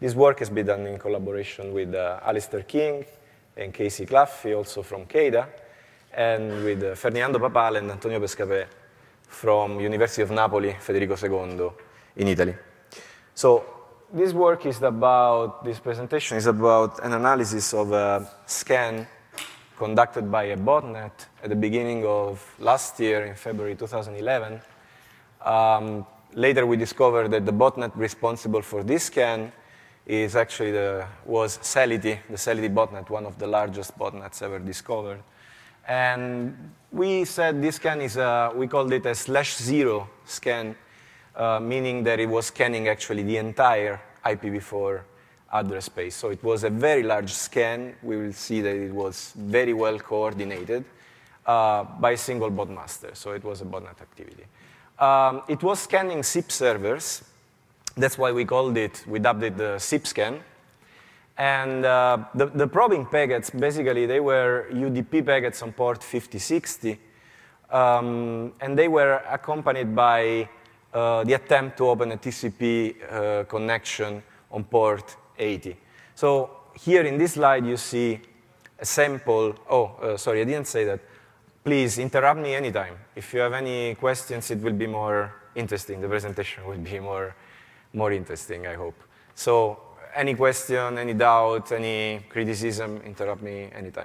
This work has been done in collaboration with Alistair King and Casey Claffey, also from CADA, and with Ferdinando Papale and Antonio Pescapè from University of Napoli, Federico II in Italy. So this work is about, this presentation is about an analysis of a scan conducted by a botnet at the beginning of last year in February 2011. Later we discovered that the botnet responsible for this scan is actually was Celity, the Celity botnet, one of the largest botnets ever discovered. And we said this scan is, we called it a /0 scan, meaning that it was scanning actually the entire IPv4 address space. So it was a very large scan. We will see that it was very well coordinated by a single bot master. So it was a botnet activity. It was scanning SIP servers. That's why we called it, we dubbed it the SIP scan. And the probing packets, basically, they were UDP packets on port 5060. And they were accompanied by the attempt to open a TCP connection on port 80. So here in this slide, you see a sample. Sorry, I didn't say that. Please interrupt me anytime. If you have any questions, it will be more interesting. The presentation will be more interesting, I hope. So any question, any doubt, any criticism, interrupt me anytime.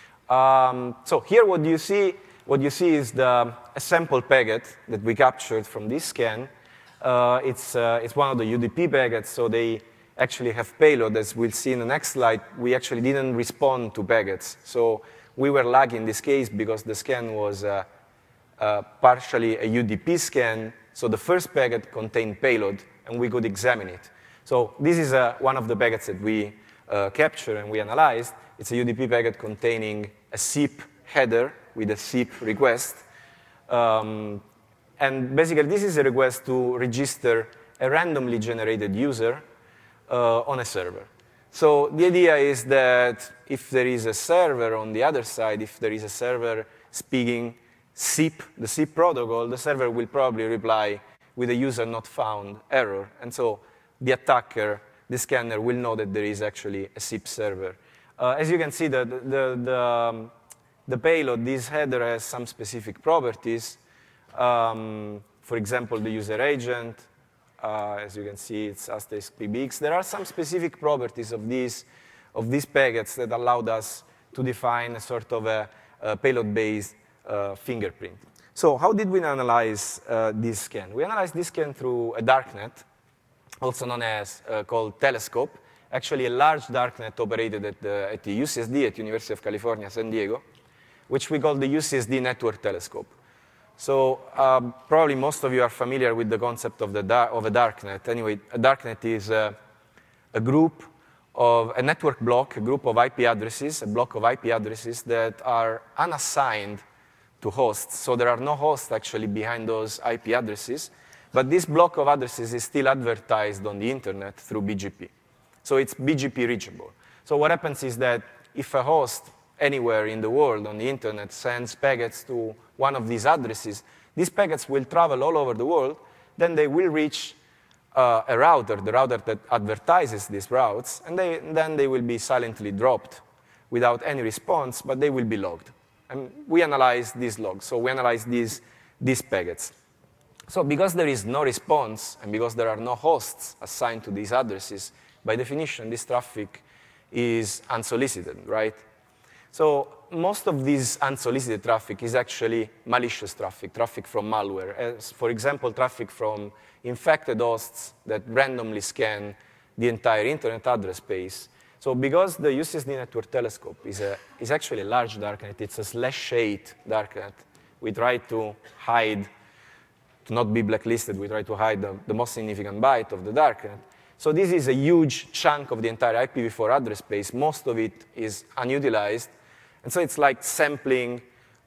So here what you see is a sample packet that we captured from this scan. It's one of the UDP packets, so they actually have payload. As we'll see in the next slide, we actually didn't respond to packets. So we were lucky in this case because the scan was partially a UDP scan, so the first packet contained payload, and we could examine it. So this is one of the packets that we captured and we analyzed. It's a UDP packet containing a SIP header with a SIP request. And basically, this is a request to register a randomly generated user on a server. So the idea is that if there is a server on the other side, if there is a server speaking SIP, the SIP protocol, the server will probably reply with a user not found error. And so the attacker, the scanner, will know that there is actually a SIP server. As you can see, the payload, this header has some specific properties. For example, the user agent. As you can see, it's *PBX. There are some specific properties of these packets that allowed us to define a sort of a payload-based fingerprint. So how did we analyze this scan? We analyzed this scan through a darknet, also known as called Telescope, actually a large darknet operated at the UCSD, at University of California, San Diego, which we call the UCSD Network Telescope. So probably most of you are familiar with the concept of a darknet. Anyway, a darknet is a network block, a group of IP addresses, a block of IP addresses that are unassigned to hosts. So there are no hosts actually behind those IP addresses, but this block of addresses is still advertised on the internet through BGP. So it's BGP reachable. So what happens is that if a host anywhere in the world on the internet sends packets to one of these addresses, these packets will travel all over the world, then they will reach a router, the router that advertises these routes, and then they will be silently dropped without any response, but they will be logged. And we analyze these logs, so we analyze these packets. So because there is no response, and because there are no hosts assigned to these addresses, by definition, this traffic is unsolicited, right? So most of this unsolicited traffic is actually malicious traffic from malware. As, for example, traffic from infected hosts that randomly scan the entire internet address space. So because the UCSD Network Telescope is actually a large darknet, it's a /8 darknet, we try to hide, to not be blacklisted, we try to hide the most significant byte of the darknet. So this is a huge chunk of the entire IPv4 address space. Most of it is unutilized. And so it's like sampling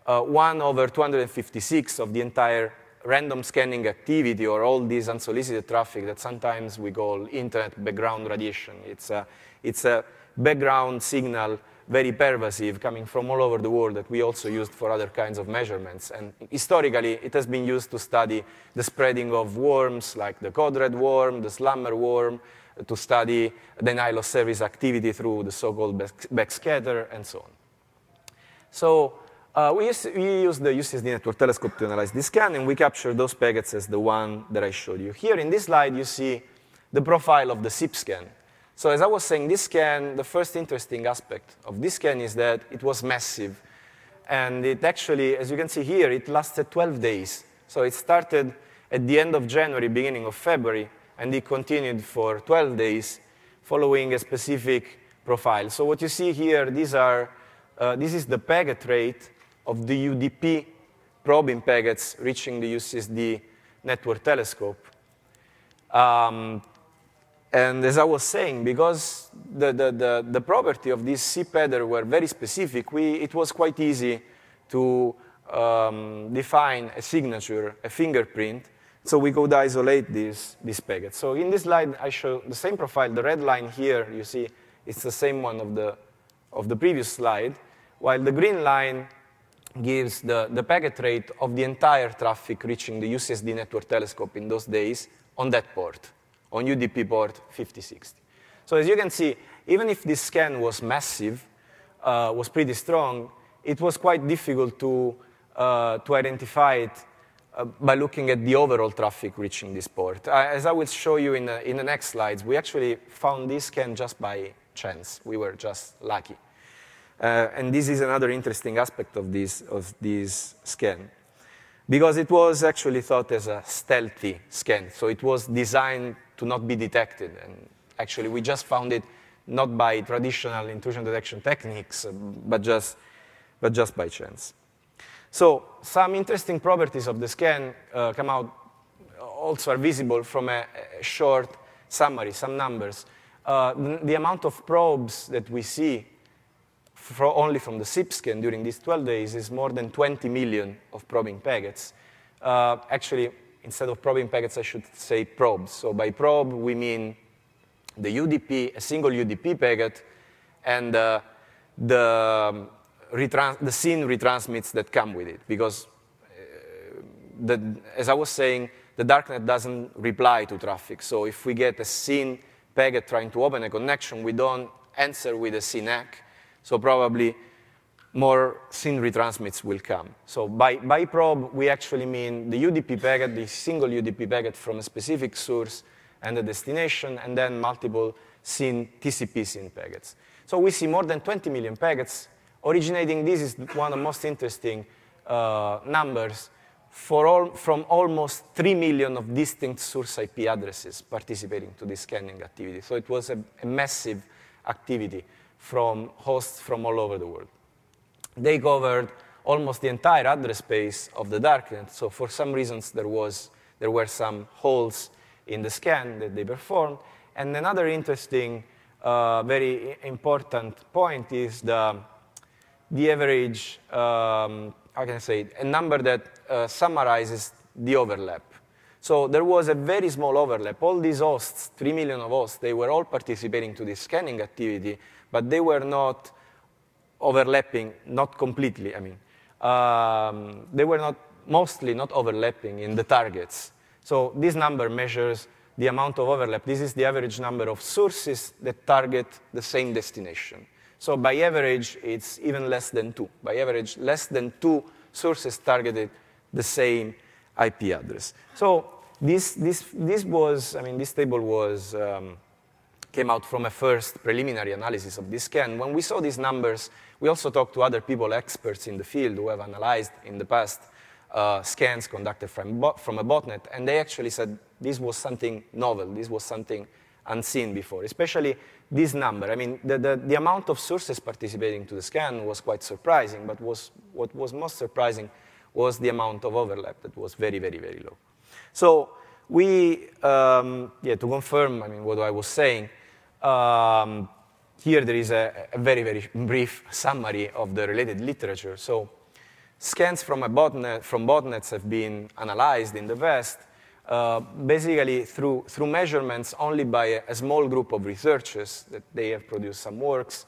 1/256 of the entire random scanning activity or all this unsolicited traffic that sometimes we call internet background radiation. It's a background signal, very pervasive, coming from all over the world that we also used for other kinds of measurements. And historically, it has been used to study the spreading of worms like the code red worm, the slammer worm, to study denial of service activity through the so-called backscatter, and so on. So we use the UCSD network telescope to analyze this scan, and we capture those packets as the one that I showed you. Here in this slide, you see the profile of the SIP scan. So as I was saying, this scan, the first interesting aspect of this scan is that it was massive. And it actually, as you can see here, it lasted 12 days. So it started at the end of January, beginning of February, and it continued for 12 days, following a specific profile. So what you see here, this is the packet rate of the UDP probing packets reaching the UCSD network telescope. And as I was saying, because the property of this SIP header were very specific, it was quite easy to define a signature, a fingerprint, so we could isolate these packets. So in this slide, I show the same profile. The red line here, you see, it's the same one of the previous slide, while the green line gives the packet rate of the entire traffic reaching the UCSD network telescope in those days on that port, on UDP port 5060. So as you can see, even if this scan was massive, was pretty strong, it was quite difficult to identify it by looking at the overall traffic reaching this port. As I will show you in the next slides, we actually found this scan just by chance. We were just lucky. And this is another interesting aspect of this scan, because it was actually thought as a stealthy scan. So it was designed to not be detected. And actually, we just found it not by traditional intrusion detection techniques, but just by chance. So some interesting properties of the scan come out, also are visible from a short summary, some numbers. The amount of probes that we see only from the SIP scan during these 12 days is more than 20 million of probing packets. Actually, instead of probing packets, I should say probes. So by probe, we mean the UDP, a single UDP packet, and the SYN retransmits that come with it. Because, as I was saying, the darknet doesn't reply to traffic. So if we get a SYN packet trying to open a connection, we don't answer with a SYN ACK. So probably more SYN retransmits will come. So by probe, we actually mean the UDP packet, the single UDP packet from a specific source and the destination, and then multiple SYN, TCP SYN packets. So we see more than 20 million packets originating. This is one of the most interesting numbers from almost 3 million of distinct source IP addresses participating to this scanning activity. So it was a massive activity from hosts from all over the world. They covered almost the entire address space of the darknet. So for some reasons, there were some holes in the scan that they performed. And another interesting, very important point is the average, how can I say it, a number that summarizes the overlap. So there was a very small overlap. All these hosts, 3 million of hosts, they were all participating to this scanning activity, but they were not overlapping, not completely, I mean. They were mostly not overlapping in the targets. So this number measures the amount of overlap. This is the average number of sources that target the same destination. So by average, it's even less than 2. By average, less than 2 sources targeted the same IP address. So this table was came out from a first preliminary analysis of this scan. When we saw these numbers, we also talked to other people, experts in the field, who have analyzed in the past scans conducted from a botnet, and they actually said this was something novel, this was something unseen before, especially this number. I mean, the amount of sources participating to the scan was quite surprising, but what was most surprising was the amount of overlap that was very, very, very low. So we, to confirm, I mean, what I was saying, here there is a very, very brief summary of the related literature. So scans from botnets have been analyzed in the past, basically through measurements only by a small group of researchers that they have produced some works.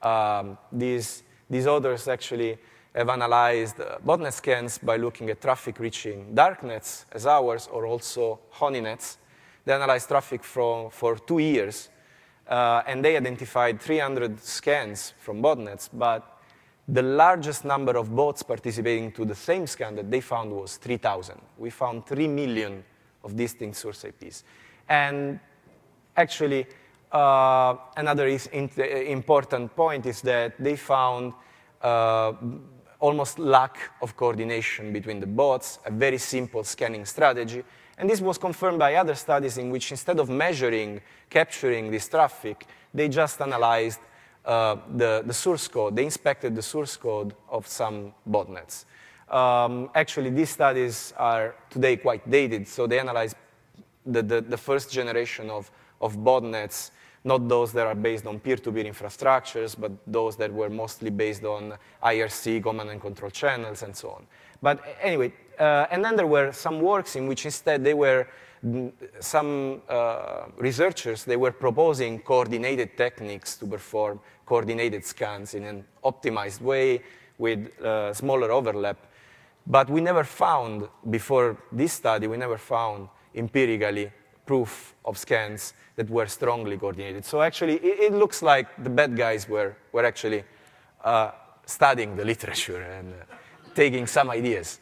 These authors actually have analyzed botnet scans by looking at traffic reaching darknets as ours, or also honeynets. They analyzed traffic for 2 years, and they identified 300 scans from botnets, but the largest number of bots participating to the same scan that they found was 3,000. We found 3 million of distinct source IPs. And actually, another important point is that they found almost lack of coordination between the bots, a very simple scanning strategy. And this was confirmed by other studies in which instead of measuring, capturing this traffic, they just analyzed the source code. They inspected the source code of some botnets. Actually, these studies are today quite dated, so they analyze the first generation of botnets, not those that are based on peer-to-peer infrastructures, but those that were mostly based on IRC, command and control channels, and so on. But anyway, and then there were some works in which instead they were, some researchers, they were proposing coordinated techniques to perform coordinated scans in an optimized way with smaller overlap. But we never found, before this study, we never found empirically proof of scans that were strongly coordinated. So actually, it looks like the bad guys were actually studying the literature and taking some ideas.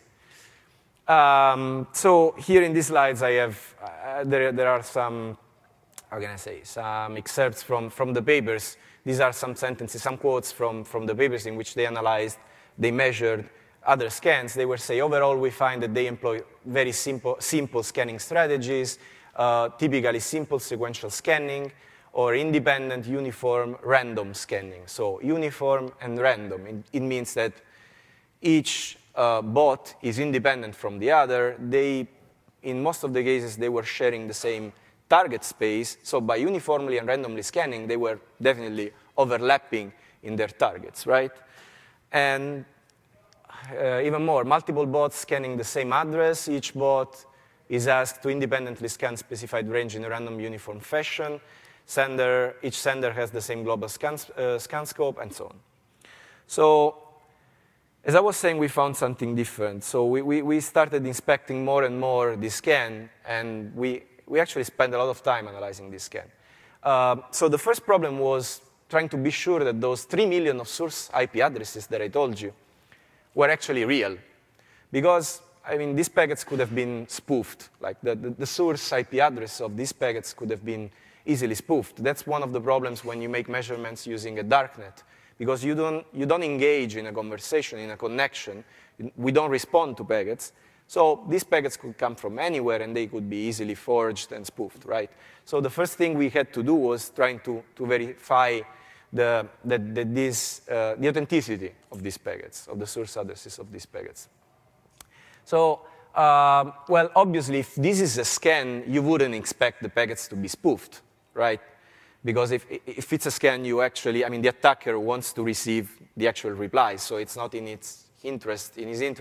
So here in these slides, I have there are some, how can I say, some excerpts from the papers. These are some sentences, some quotes from the papers in which they analyzed, they measured other scans. They were say, overall, we find that they employ very simple scanning strategies, typically simple sequential scanning, or independent, uniform, random scanning. So uniform and random. It means that each bot is independent from the other. In most of the cases, they were sharing the same target space. So by uniformly and randomly scanning, they were definitely overlapping in their targets, right? And even more, multiple bots scanning the same address. Each bot is asked to independently scan specified range in a random uniform fashion. Each sender has the same global scan scope, and so on. So as I was saying, we found something different. So we started inspecting more and more this scan, and we actually spent a lot of time analyzing this scan. So the first problem was trying to be sure that those 3 million of source IP addresses that I told you were actually real. Because, I mean, these packets could have been spoofed. Like the source IP address of these packets could have been easily spoofed. That's one of the problems when you make measurements using a darknet. Because you don't engage in a conversation, in a connection. We don't respond to packets. So these packets could come from anywhere, and they could be easily forged and spoofed, right? So the first thing we had to do was trying to verify the authenticity of these packets, of the source addresses of these packets. So, well, obviously, if this is a scan, you wouldn't expect the packets to be spoofed, right? Because if it's a scan, you actually, I mean, the attacker wants to receive the actual reply, so it's not in his interest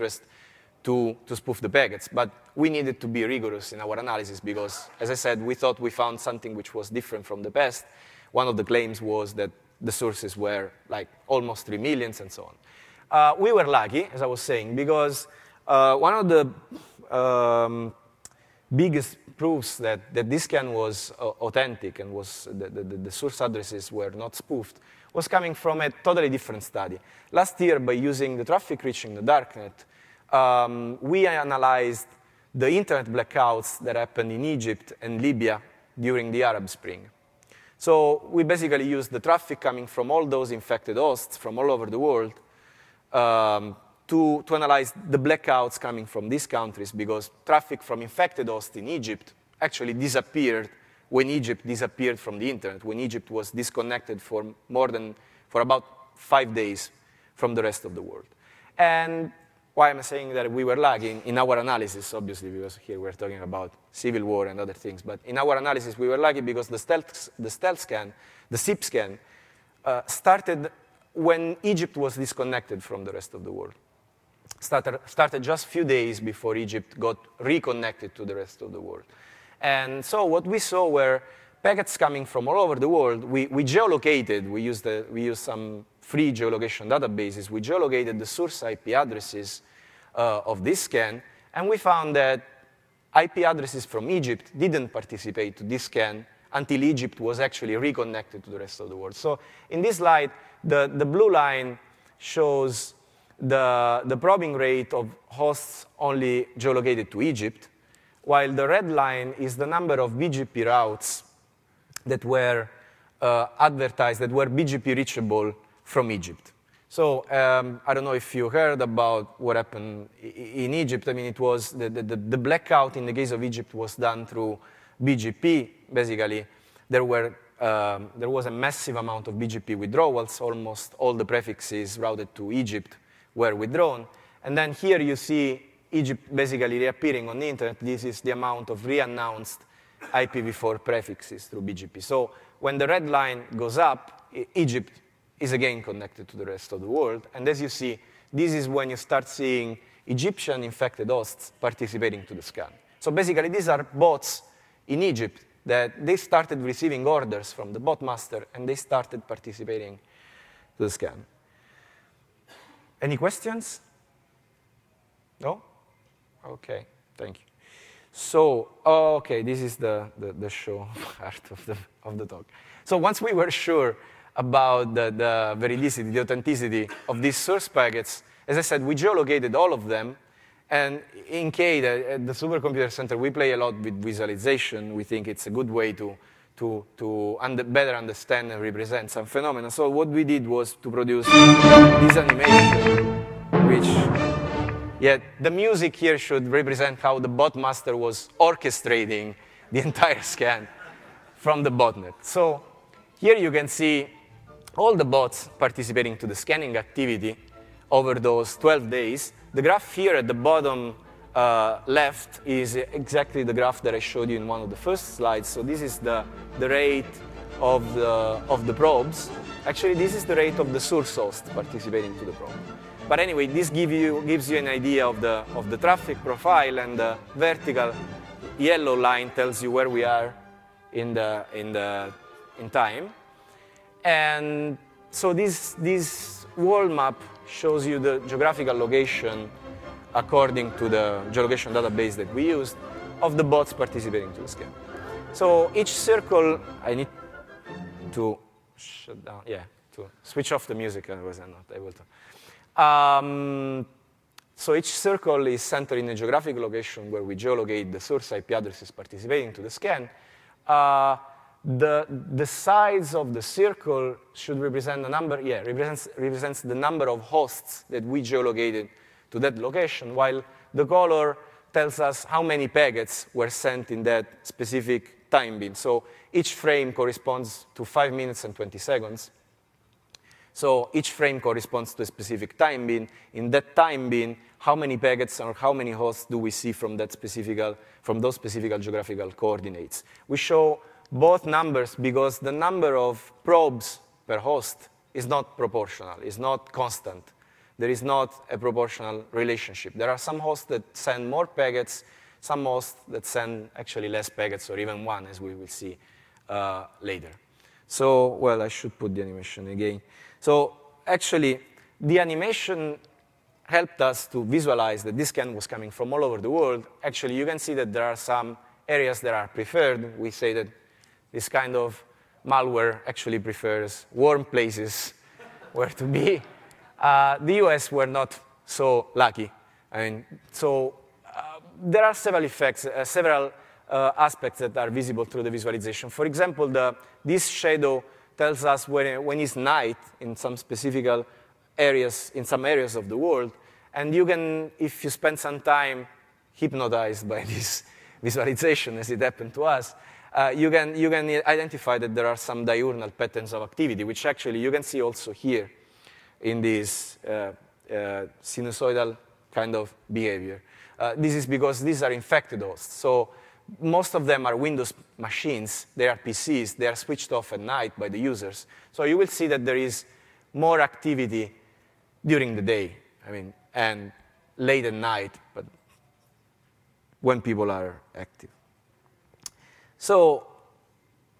to spoof the packets. But we needed to be rigorous in our analysis because, as I said, we thought we found something which was different from the past. One of the claims was that the sources were like almost 3 million and so on. We were lucky, as I was saying, because one of the biggest proofs that this scan was authentic and was the source addresses were not spoofed was coming from a totally different study. Last year, by using the traffic reaching the darknet, we analyzed the internet blackouts that happened in Egypt and Libya during the Arab Spring. So we basically used the traffic coming from all those infected hosts from all over the world to analyze the blackouts coming from these countries, because traffic from infected hosts in Egypt actually disappeared when Egypt disappeared from the internet, when Egypt was disconnected for about 5 days from the rest of the world. And why am I saying that we were lagging? In our analysis, obviously, because here we're talking about civil war and other things, but in our analysis, we were lucky because the stealth scan, the SIP scan, started when Egypt was disconnected from the rest of the world. Started just a few days before Egypt got reconnected to the rest of the world. And so what we saw were packets coming from all over the world. We geolocated, we used some free geolocation databases. We geolocated the source IP addresses of this scan, and we found that IP addresses from Egypt didn't participate to this scan until Egypt was actually reconnected to the rest of the world. So in this slide, the blue line shows the probing rate of hosts only geolocated to Egypt, while the red line is the number of BGP routes that were advertised, that were BGP reachable from Egypt. So I don't know if you heard about what happened in Egypt. I mean, it was the blackout in the case of Egypt was done through BGP. Basically, there was a massive amount of BGP withdrawals. Almost all the prefixes routed to Egypt were withdrawn. And then here you see Egypt basically reappearing on the internet. This is the amount of re-announced IPv4 prefixes through BGP. So when the red line goes up, Egypt is again connected to the rest of the world. And as you see, this is when you start seeing Egyptian infected hosts participating to the scan. So basically, these are bots in Egypt that they started receiving orders from the bot master, and they started participating to the scan. Any questions? No? Okay, thank you. So, okay, this is the show part of the talk. So once we were sure about the veridicity, the authenticity of these source packets, as I said, we geolocated all of them. And in K, at the Supercomputer Center, we play a lot with visualization. We think it's a good way to better understand and represent some phenomena. So what we did was to produce this animation, which, the music here should represent how the bot master was orchestrating the entire scan from the botnet. So here you can see all the bots participating to the scanning activity over those 12 days. The graph here at the bottom left is exactly the graph that I showed you in one of the first slides. So this is the rate of the probes. Actually, this is the rate of the source host participating to the probe. But anyway, this gives you an idea of the traffic profile, and the vertical yellow line tells you where we are in time. And so this world map shows you the geographical location according to the geolocation database that we used of the bots participating to the scan. So each circle, I need to shut down, to switch off the music, otherwise I'm not able to. So each circle is centered in a geographic location where we geolocate the source IP addresses participating to the scan. The size of the circle should represent the number, represents the number of hosts that we geolocated to that location, while the color tells us how many packets were sent in that specific time bin. So each frame corresponds to 5 minutes and 20 seconds. So each frame corresponds to a specific time bin. In that time bin, how many packets or how many hosts do we see from those specific geographical coordinates? We show both numbers because the number of probes per host is not proportional, is not constant. There is not a proportional relationship. There are some hosts that send more packets, some hosts that send actually less packets, or even one, as we will see later. So, well, I should put the animation again. So actually, the animation helped us to visualize that this scan was coming from all over the world. Actually, you can see that there are some areas that are preferred. We say that this kind of malware actually prefers warm places where to be. The US were not so lucky. I mean, so there are several effects, several aspects that are visible through the visualization. For example, this shadow tells us when it's night in some specific areas, in some areas of the world. And you can, if you spend some time hypnotized by this visualization, as it happened to us, you can identify that there are some diurnal patterns of activity, which actually you can see also here in this sinusoidal kind of behavior. This is because these are infected hosts. So most of them are Windows machines. They are PCs. They are switched off at night by the users. So you will see that there is more activity during the day, and late at night, but when people are active. So,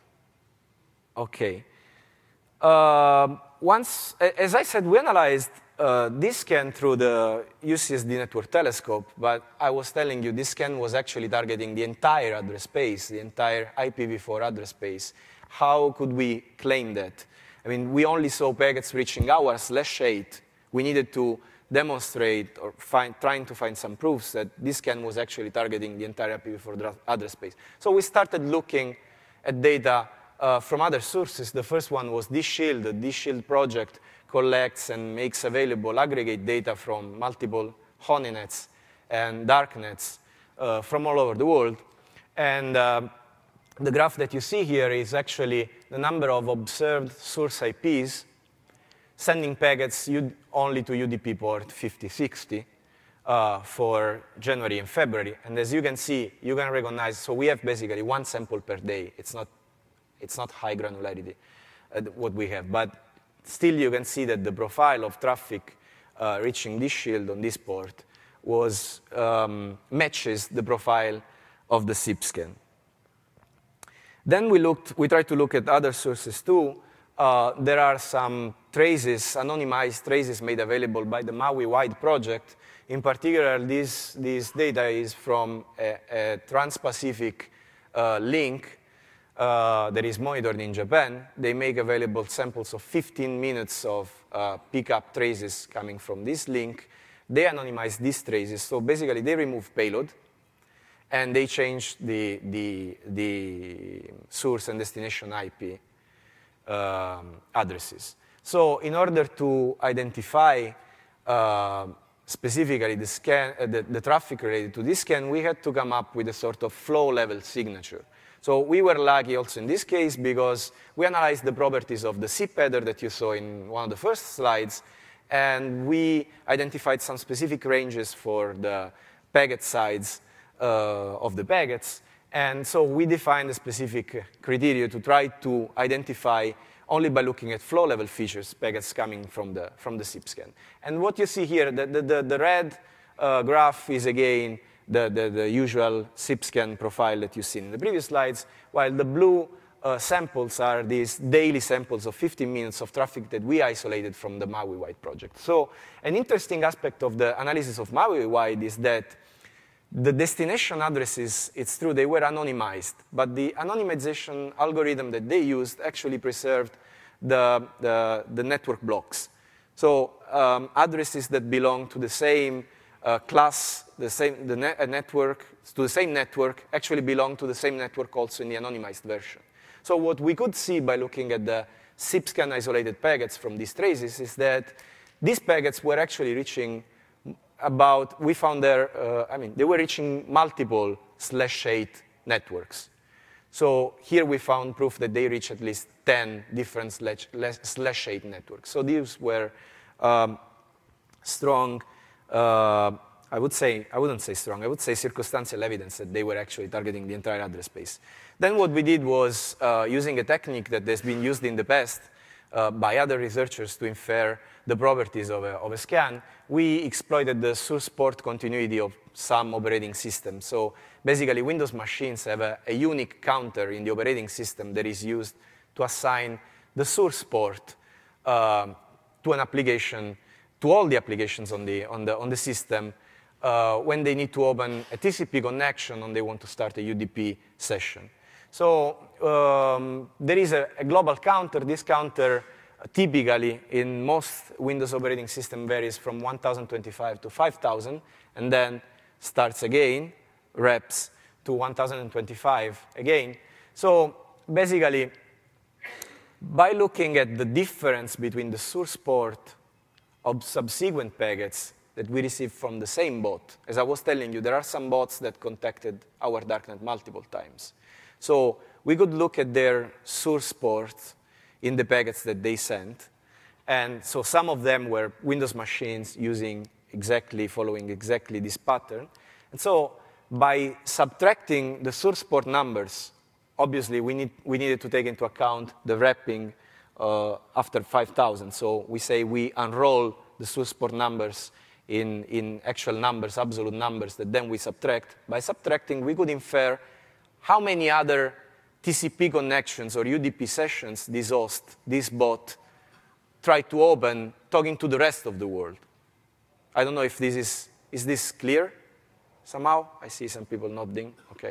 okay. Once, as I said, we analyzed this scan through the UCSD network telescope, but I was telling you this scan was actually targeting the entire address space, the entire IPv4 address space. How could we claim that? I mean, we only saw packets reaching our /8. We needed to demonstrate or trying to find some proofs that this scan was actually targeting the entire IPv4 address space. So we started looking at data from other sources. The first one was DShield. The DShield project collects and makes available aggregate data from multiple honeyNets and darknets from all over the world. And the graph that you see here is actually the number of observed source IPs sending packets only to UDP port 5060 for January and February. And as you can see, you can recognize, so we have basically one sample per day. It's not high granularity, what we have. But still, you can see that the profile of traffic reaching DShield on this port matches the profile of the SIP scan. Then we tried to look at other sources too. There are some traces, anonymized traces made available by the Maui-wide project. In particular, this data is from a Trans-Pacific link that is monitored in Japan. They make available samples of 15 minutes of pickup traces coming from this link. They anonymize these traces. So basically, they remove payload, and they change the source and destination IP addresses. So in order to identify specifically the traffic related to this scan, we had to come up with a sort of flow-level signature. So we were lucky also in this case because we analyzed the properties of the SIP header that you saw in one of the first slides, and we identified some specific ranges for the packet size of the packets. And so we defined a specific criteria to try to identify only by looking at flow-level features, packets coming from the SIP scan. And what you see here, the red graph is, again, the usual SIP scan profile that you've seen in the previous slides, while the blue samples are these daily samples of 15 minutes of traffic that we isolated from the Maui-wide project. So an interesting aspect of the analysis of Maui-wide is that the destination addresses, it's true, they were anonymized, but the anonymization algorithm that they used actually preserved the network blocks. So addresses that belong to the same class, network, to the same network, actually belong to the same network also in the anonymized version. So what we could see by looking at the SIP scan isolated packets from these traces is that these packets were actually reaching we found they were reaching multiple /8 networks. So here we found proof that they reach at least 10 different /8 networks. So these were strong, I wouldn't say strong, I would say circumstantial evidence that they were actually targeting the entire address space. Then what we did was, using a technique that has been used in the past by other researchers to infer the properties of a scan, we exploited the source port continuity of some operating systems. So basically, Windows machines have a unique counter in the operating system that is used to assign the source port to an application, to all the applications on the system when they need to open a TCP connection and they want to start a UDP session. So there is a global counter. This counter typically in most Windows operating system varies from 1025 to 5000 and then starts again, reps to 1025 again. So basically, by looking at the difference between the source port of subsequent packets that we receive from the same bot, as I was telling you, there are some bots that contacted our darknet multiple times. So we could look at their source ports in the packets that they sent. And so some of them were Windows machines following exactly this pattern. And so by subtracting the source port numbers, obviously we needed to take into account the wrapping after 5000. So we say we unroll the source port numbers in actual numbers, absolute numbers, that then we subtract. By subtracting, we could infer how many other TCP connections or UDP sessions this bot tried to open talking to the rest of the world. I don't know if is this clear somehow? I see some people nodding. Okay.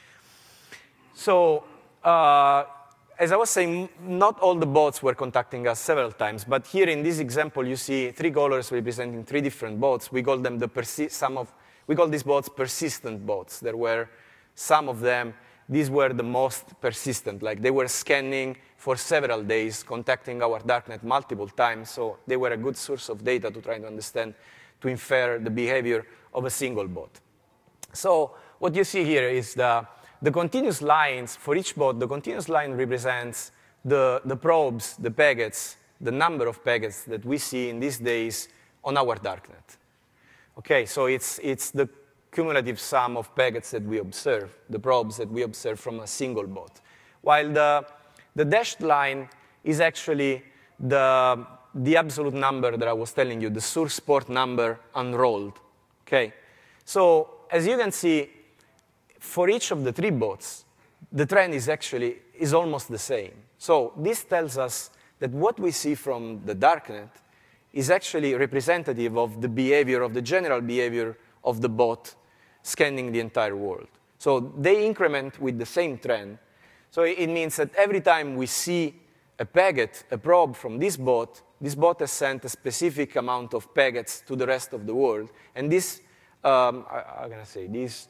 So as I was saying, not all the bots were contacting us several times, but here in this example, you see 3 colors representing 3 different bots. We call them we call these bots persistent bots. There were some of them. These were the most persistent. Like they were scanning for several days, contacting our darknet multiple times. So they were a good source of data to try to understand, to infer the behavior of a single bot. So what you see here is the continuous lines for each bot. The continuous line represents the probes, the packets, the number of packets that we see in these days on our darknet. Okay, so it's the cumulative sum of packets that we observe, the probes that we observe from a single bot. While the dashed line is actually the absolute number that I was telling you, the source port number unrolled. Okay, so as you can see, for each of the 3 bots, the trend is almost the same. So this tells us that what we see from the darknet is actually representative of the behavior, of the general behavior of the bot scanning the entire world. So they increment with the same trend. So it means that every time we see a packet, a probe from this bot has sent a specific amount of packets to the rest of the world. And this, I'm going to say this,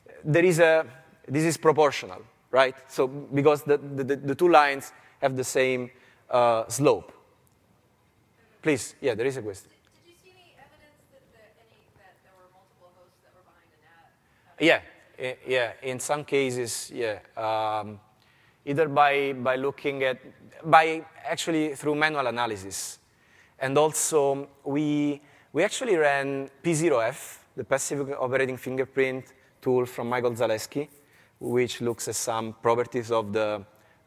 this is proportional, right? So because the 2 lines have the same slope. Please, yeah, there is a question. Did you see any evidence that there were multiple hosts that were behind the net? Yeah, in some cases, yeah. Either by looking at, actually through manual analysis. And also, we actually ran P0F, the passive operating fingerprint tool from Michael Zaleski, which looks at some properties of the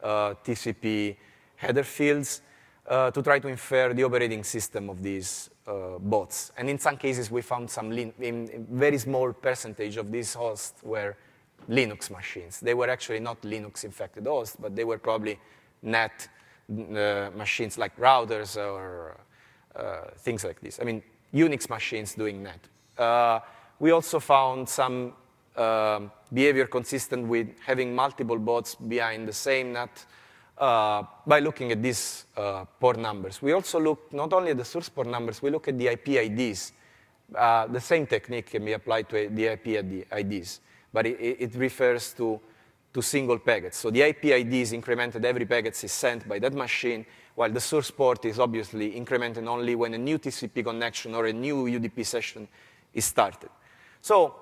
TCP header fields to try to infer the operating system of these bots. And in some cases, we found in very small percentage of these hosts were Linux machines. They were actually not Linux-infected hosts, but they were probably net machines like routers or things like this. I mean, Unix machines doing net. We also found some behavior consistent with having multiple bots behind the same net by looking at these port numbers. We also looked not only at the source port numbers, we look at the IP IDs. The same technique can be applied to the IP IDs, but it refers to single packets. So the IP ID is incremented every packet is sent by that machine, while the source port is obviously incremented only when a new TCP connection or a new UDP session is started. So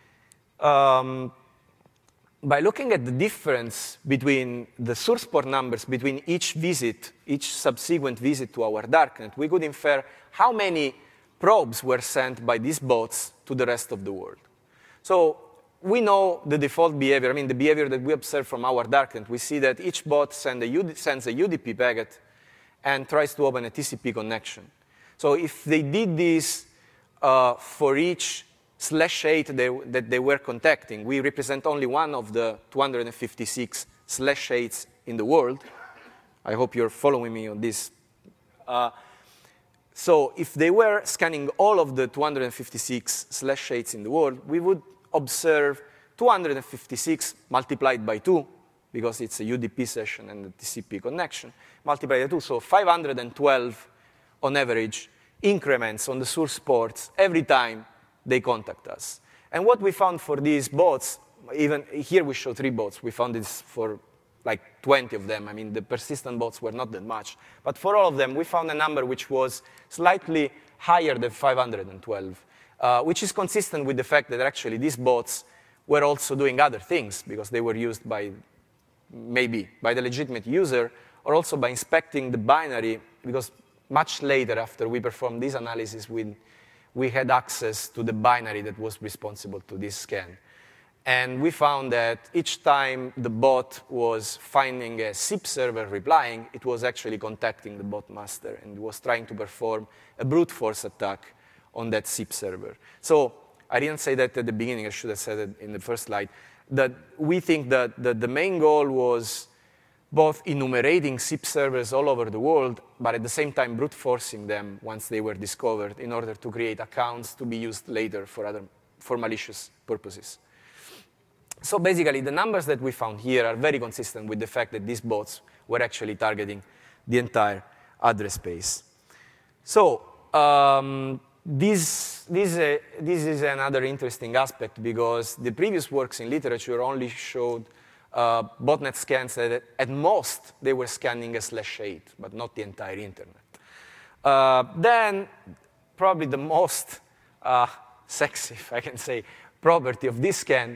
by looking at the difference between the source port numbers between each subsequent visit to our darknet, we could infer how many probes were sent by these bots to the rest of the world. So we know the default behavior, I mean the behavior that we observe from our darknet. We see that each bot sends a UDP packet and tries to open a TCP connection. So if they did this for each /8 that they were contacting, we represent only one of the 256 /8s in the world. I hope you're following me on this. So if they were scanning all of the 256 /8s in the world, we would observe 256 multiplied by 2, because it's a UDP session and a TCP connection, multiplied by 2, so 512 on average increments on the source ports every time they contact us. And what we found for these bots, even here we show 3 bots. We found this for like 20 of them. I mean, the persistent bots were not that much. But for all of them, we found a number which was slightly higher than 512, which is consistent with the fact that actually these bots were also doing other things because they were used maybe by the legitimate user or also by inspecting the binary, because much later after we performed this analysis, we had access to the binary that was responsible to this scan. And we found that each time the bot was finding a SIP server replying, it was actually contacting the bot master and was trying to perform a brute force attack on that SIP server. So I didn't say that at the beginning. I should have said it in the first slide. That we think that the main goal was both enumerating SIP servers all over the world, but at the same time brute forcing them once they were discovered in order to create accounts to be used later for malicious purposes. So basically, the numbers that we found here are very consistent with the fact that these bots were actually targeting the entire address space. So this is another interesting aspect because the previous works in literature only showed botnet scans that at most they were scanning a /8, but not the entire internet. Then probably the most sexy, if I can say, property of this scan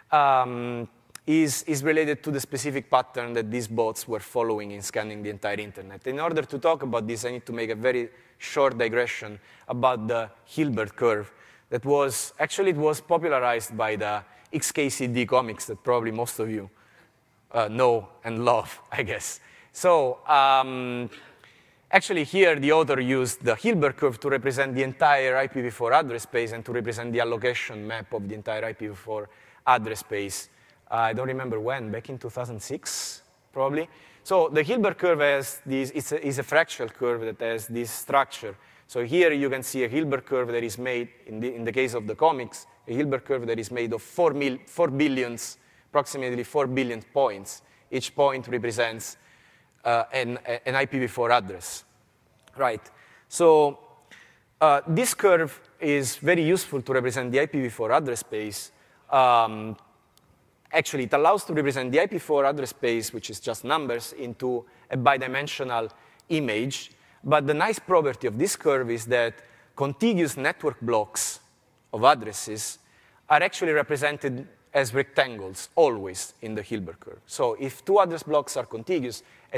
is related to the specific pattern that these bots were following in scanning the entire internet. In order to talk about this, I need to make a very short digression about the Hilbert curve that was popularized by the XKCD comics that probably most of you know and love, I guess. So actually here the author used the Hilbert curve to represent the entire IPv4 address space and to represent the allocation map of the entire IPv4 address space. I don't remember when, back in 2006, probably. So the Hilbert curve has this, it's a fractal curve that has this structure. So here you can see a Hilbert curve that is made, in the case of the comics, a Hilbert curve that is made of 4 billions, approximately 4 billion points. Each point represents an IPv4 address, right? So this curve is very useful to represent the IPv4 address space. Actually, it allows to represent the IPv4 address space, which is just numbers, into a bidimensional image. But the nice property of this curve is that contiguous network blocks of addresses are actually represented as rectangles, always in the Hilbert curve. So if two address blocks are contiguous, a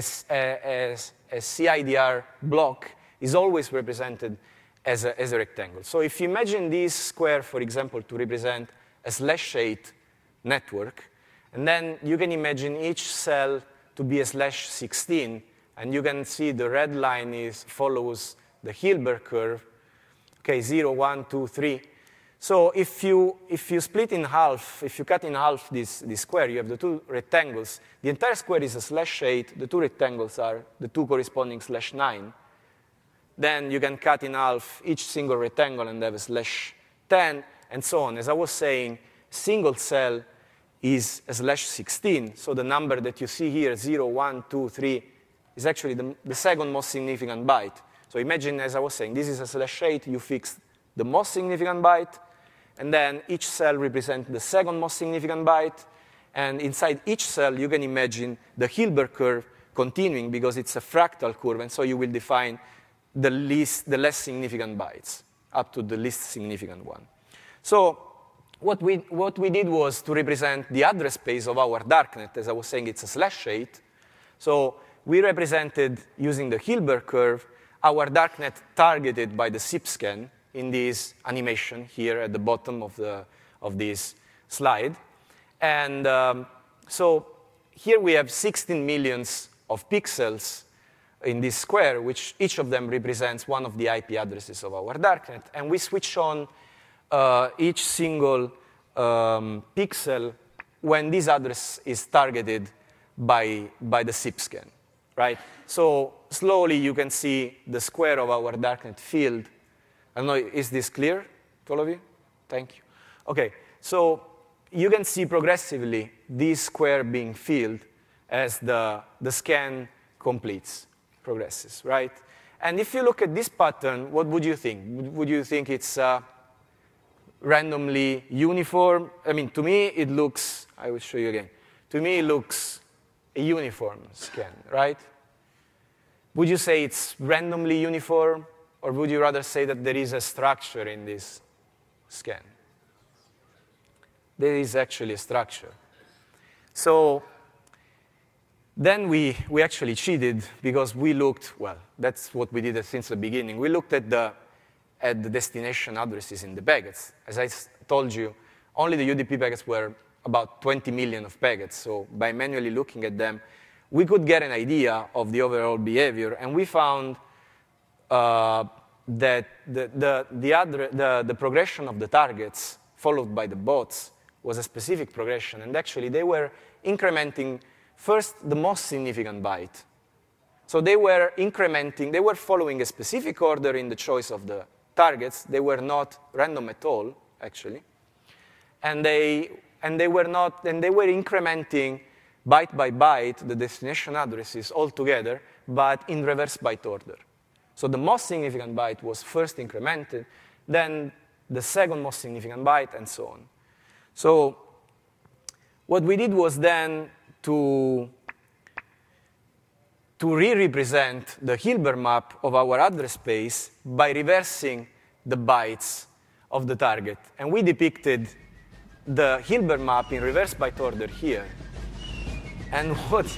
CIDR block is always represented as a rectangle. So if you imagine this square, for example, to represent a /8 network, and then you can imagine each cell to be a /16, and you can see the red line follows the Hilbert curve, okay, 0, 1, 2, 3. So if you split in half, if you cut in half this square, you have the two rectangles. The entire square is a /8. The two rectangles are the two corresponding /9. Then you can cut in half each single rectangle and have a /10, and so on. As I was saying, single cell is a /16. So the number that you see here, 0, 1, 2, 3, is actually the second most significant byte. So imagine, as I was saying, this is a /8. You fix the most significant byte, and then each cell represents the second most significant byte. And inside each cell, you can imagine the Hilbert curve continuing because it's a fractal curve, and so you will define the less significant bytes up to the least significant one. So what we did was to represent the address space of our darknet. As I was saying, it's a /8. So we represented, using the Hilbert curve, our darknet targeted by the SIP scan in this animation here at the bottom of this slide. And so here we have 16 millions of pixels in this square, which each of them represents one of the IP addresses of our darknet. And we switch on each single pixel when this address is targeted by the SIP scan, right? So slowly you can see the square of our darknet filled. I don't know, is this clear to all of you? Thank you. Okay, so you can see progressively this square being filled as the scan completes, progresses, right? And if you look at this pattern, what would you think? Would you think it's randomly uniform? I mean, to me, it looks, I will show you again. To me, it looks a uniform scan, right? Would you say it's randomly uniform? Or would you rather say that there is a structure in this scan? There is actually a structure. So then we actually cheated because we looked, well, that's what we did since the beginning. We looked at the destination addresses in the packets. As I told you, only the UDP packets were about 20 million of packets. So by manually looking at them, we could get an idea of the overall behavior. And we found that the progression of the targets followed by the bots was a specific progression. And actually, they were incrementing first the most significant byte. So they were incrementing, they were following a specific order in the choice of the targets. They were not random at all, actually. And they were incrementing byte by byte the destination addresses all together, but in reverse byte order. So the most significant byte was first incremented, then the second most significant byte, and so on. So what we did was then to re-represent the Hilbert map of our address space by reversing the bytes of the target. And we depicted the Hilbert map in reverse byte order here. And what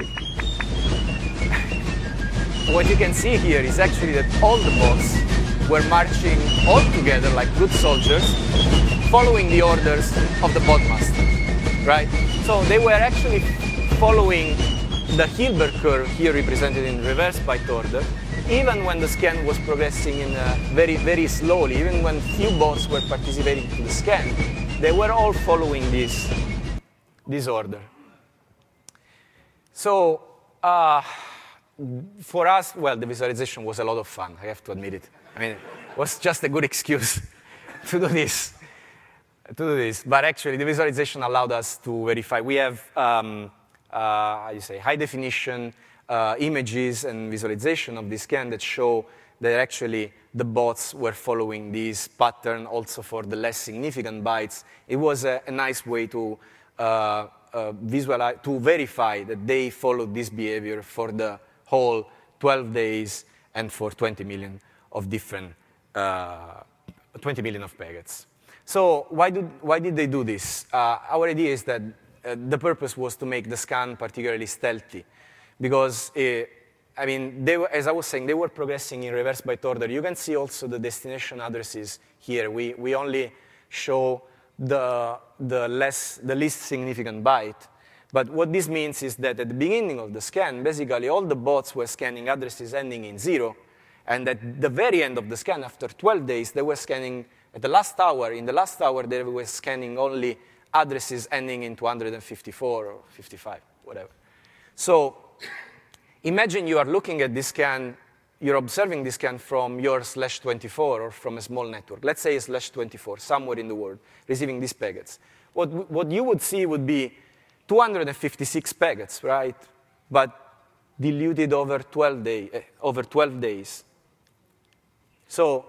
you can see here is actually that all the bots were marching all together like good soldiers, following the orders of the bot master, right? So they were actually following the Hilbert curve here represented in reverse byte order, even when the scan was progressing in very, very slowly, even when few bots were participating to the scan, they were all following this order. So for us, well, the visualization was a lot of fun, I have to admit it. I mean, it was just a good excuse to do this. But actually, the visualization allowed us to verify. We have high definition images and visualization of this scan that show that actually the bots were following this pattern also for the less significant bytes. It was a nice way to visualize, to verify that they followed this behavior for the whole 12 days and for 20 million of different 20 million of packets. So why did they do this? Our idea is that the purpose was to make the scan particularly stealthy, because as I was saying, they were progressing in reverse byte order. You can see also the destination addresses here. We only show the least significant byte. But what this means is that at the beginning of the scan, basically all the bots were scanning addresses ending in 0, and at the very end of the scan, after 12 days, they were scanning at the last hour. In the last hour, they were scanning only addresses ending in 254 or 55, whatever. So imagine you are looking at this scan, you're observing this scan from your /24 or from a small network. Let's say it's /24, somewhere in the world, receiving these packets. What you would see would be 256 packets, right? But diluted over 12 days. So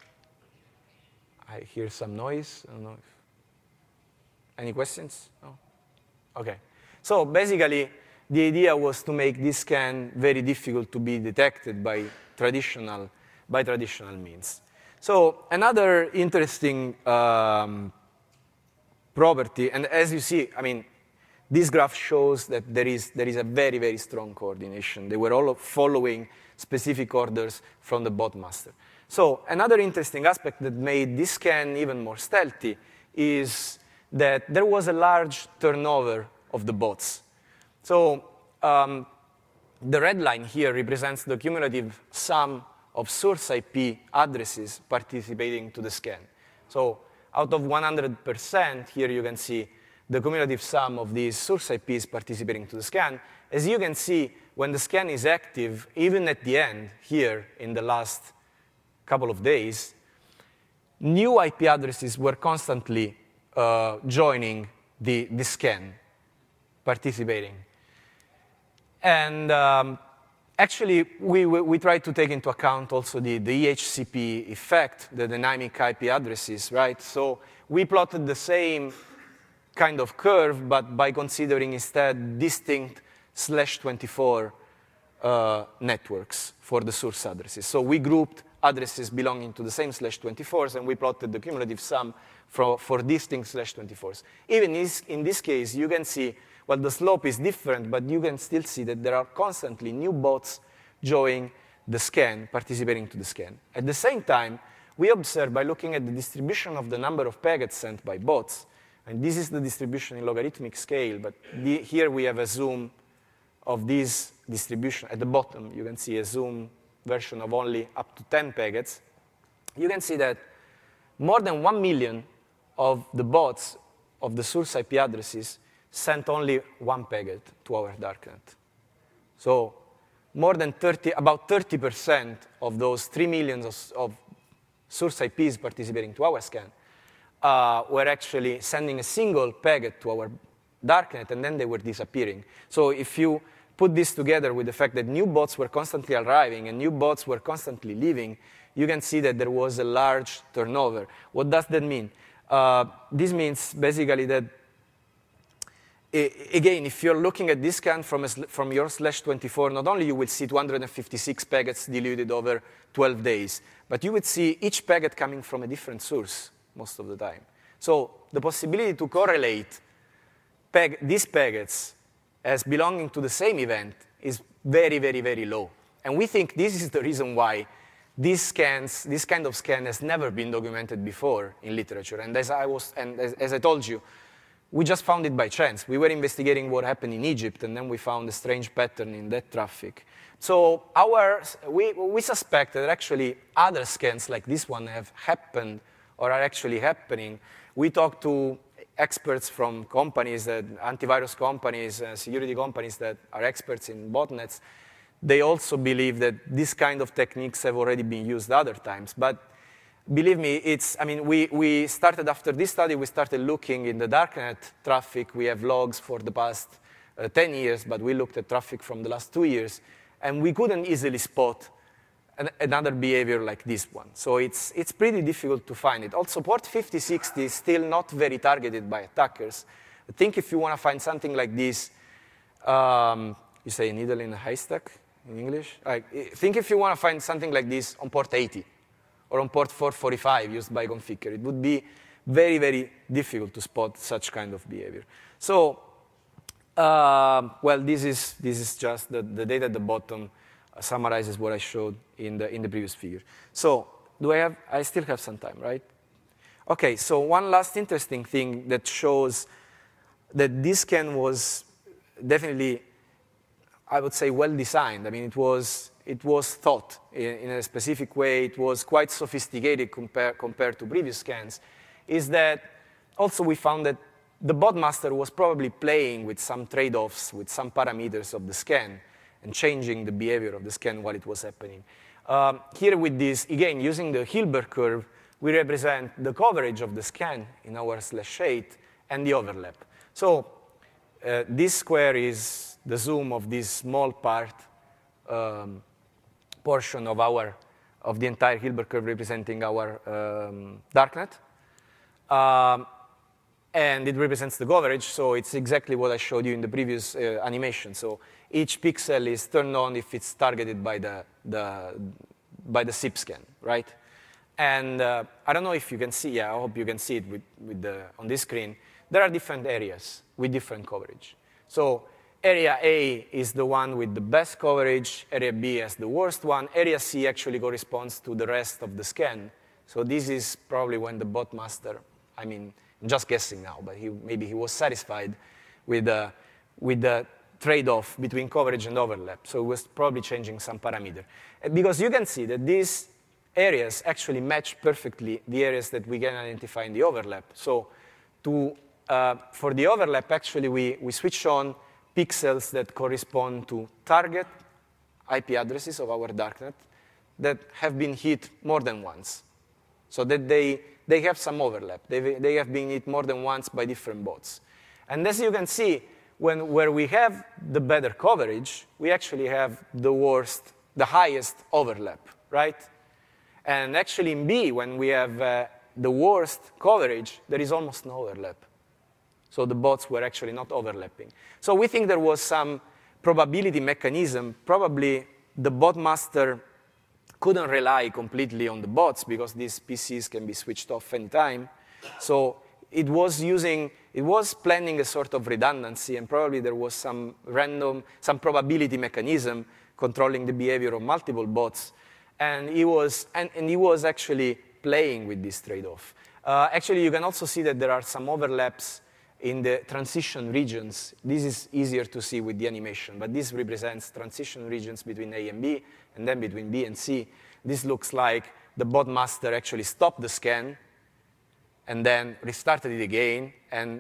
I hear some noise. I don't know. Any questions? No? OK. So basically, the idea was to make this scan very difficult to be detected by traditional means. So another interesting property, and as you see, I mean, this graph shows that there is a very, very strong coordination. They were all following specific orders from the bot master. So another interesting aspect that made this scan even more stealthy is that there was a large turnover of the bots. So the red line here represents the cumulative sum of source IP addresses participating to the scan. So out of 100%, here you can see the cumulative sum of these source IPs participating to the scan. As you can see, when the scan is active, even at the end, here in the last couple of days, new IP addresses were constantly joining the scan, participating. And actually, we tried to take into account also the EHCP effect, the dynamic IP addresses, right? So we plotted the same kind of curve, but by considering instead distinct /24 networks for the source addresses. So we grouped addresses belonging to the same /24s, and we plotted the cumulative sum for distinct /24s. Even in this case, you can see, well, the slope is different, but you can still see that there are constantly new bots joining the scan, participating to the scan. At the same time, we observe by looking at the distribution of the number of packets sent by bots, and this is the distribution in logarithmic scale, but here we have a zoom of this distribution. At the bottom, you can see a zoom version of only up to 10 packets. You can see that more than 1 million of the bots of the source IP addresses sent only one packet to our darknet. So more than about 30% of those 3 million of source IPs participating to our scan were actually sending a single packet to our darknet, and then they were disappearing. So if you put this together with the fact that new bots were constantly arriving and new bots were constantly leaving, you can see that there was a large turnover. What does that mean? This means basically that, again, if you're looking at this scan from your /24, not only you will see 256 packets diluted over 12 days, but you would see each packet coming from a different source most of the time. So the possibility to correlate these packets as belonging to the same event is very, very, very low. And we think this is the reason why this kind of scan has never been documented before in literature. And as I told you, we just found it by chance. We were investigating what happened in Egypt, and then we found a strange pattern in that traffic. So we suspect that actually other scans like this one have happened or are actually happening. We talked to experts from companies, antivirus companies, security companies that are experts in botnets. They also believe that this kind of techniques have already been used other times. But believe me, we started after this study, we started looking in the darknet traffic. We have logs for the past 10 years, but we looked at traffic from the last 2 years, and we couldn't easily spot another behavior like this one. So it's pretty difficult to find it. Also, port 5060 is still not very targeted by attackers. I think if you want to find something like this, you say needle in a haystack in English? I think if you want to find something like this on port 80 or on port 445 used by Conficker, it would be very, very difficult to spot such kind of behavior. So, this is just the data at the bottom summarizes what I showed in the previous figure. So I still have some time, right? Okay, so one last interesting thing that shows that this scan was definitely, I would say, well designed. I mean, it was thought in a specific way. It was quite sophisticated compared to previous scans, is that also we found that the bot master was probably playing with some trade-offs, with some parameters of the scan, and changing the behavior of the scan while it was happening. Here with this, again, using the Hilbert curve, we represent the coverage of the scan in our /8 and the overlap. So this square is the zoom of this small portion of the entire Hilbert curve representing our darknet. And it represents the coverage, so it's exactly what I showed you in the previous animation. So each pixel is turned on if it's targeted by the SIP scan, right? And I don't know if you can see. I hope you can see it on this screen. There are different areas with different coverage. So area A is the one with the best coverage. Area B has the worst one. Area C actually corresponds to the rest of the scan. So this is probably when the bot master, I'm just guessing now, but maybe he was satisfied with the trade-off between coverage and overlap. So he was probably changing some parameter. Because you can see that these areas actually match perfectly the areas that we can identify in the overlap. So for the overlap, actually, we switch on pixels that correspond to target IP addresses of our darknet that have been hit more than once. So that they have some overlap. They have been hit more than once by different bots. And as you can see, where we have the better coverage, we actually have the highest overlap, right? And actually in B, when we have the worst coverage, there is almost no overlap. So the bots were actually not overlapping. So we think there was some probability mechanism. Probably the bot master couldn't rely completely on the bots because these PCs can be switched off anytime. So it was planning a sort of redundancy, and probably there was some probability mechanism controlling the behavior of multiple bots. And he was actually playing with this trade-off. Actually, you can also see that there are some overlaps in the transition regions. This is easier to see with the animation, but this represents transition regions between A and B, and then between B and C. This looks like the bot master actually stopped the scan and then restarted it again, and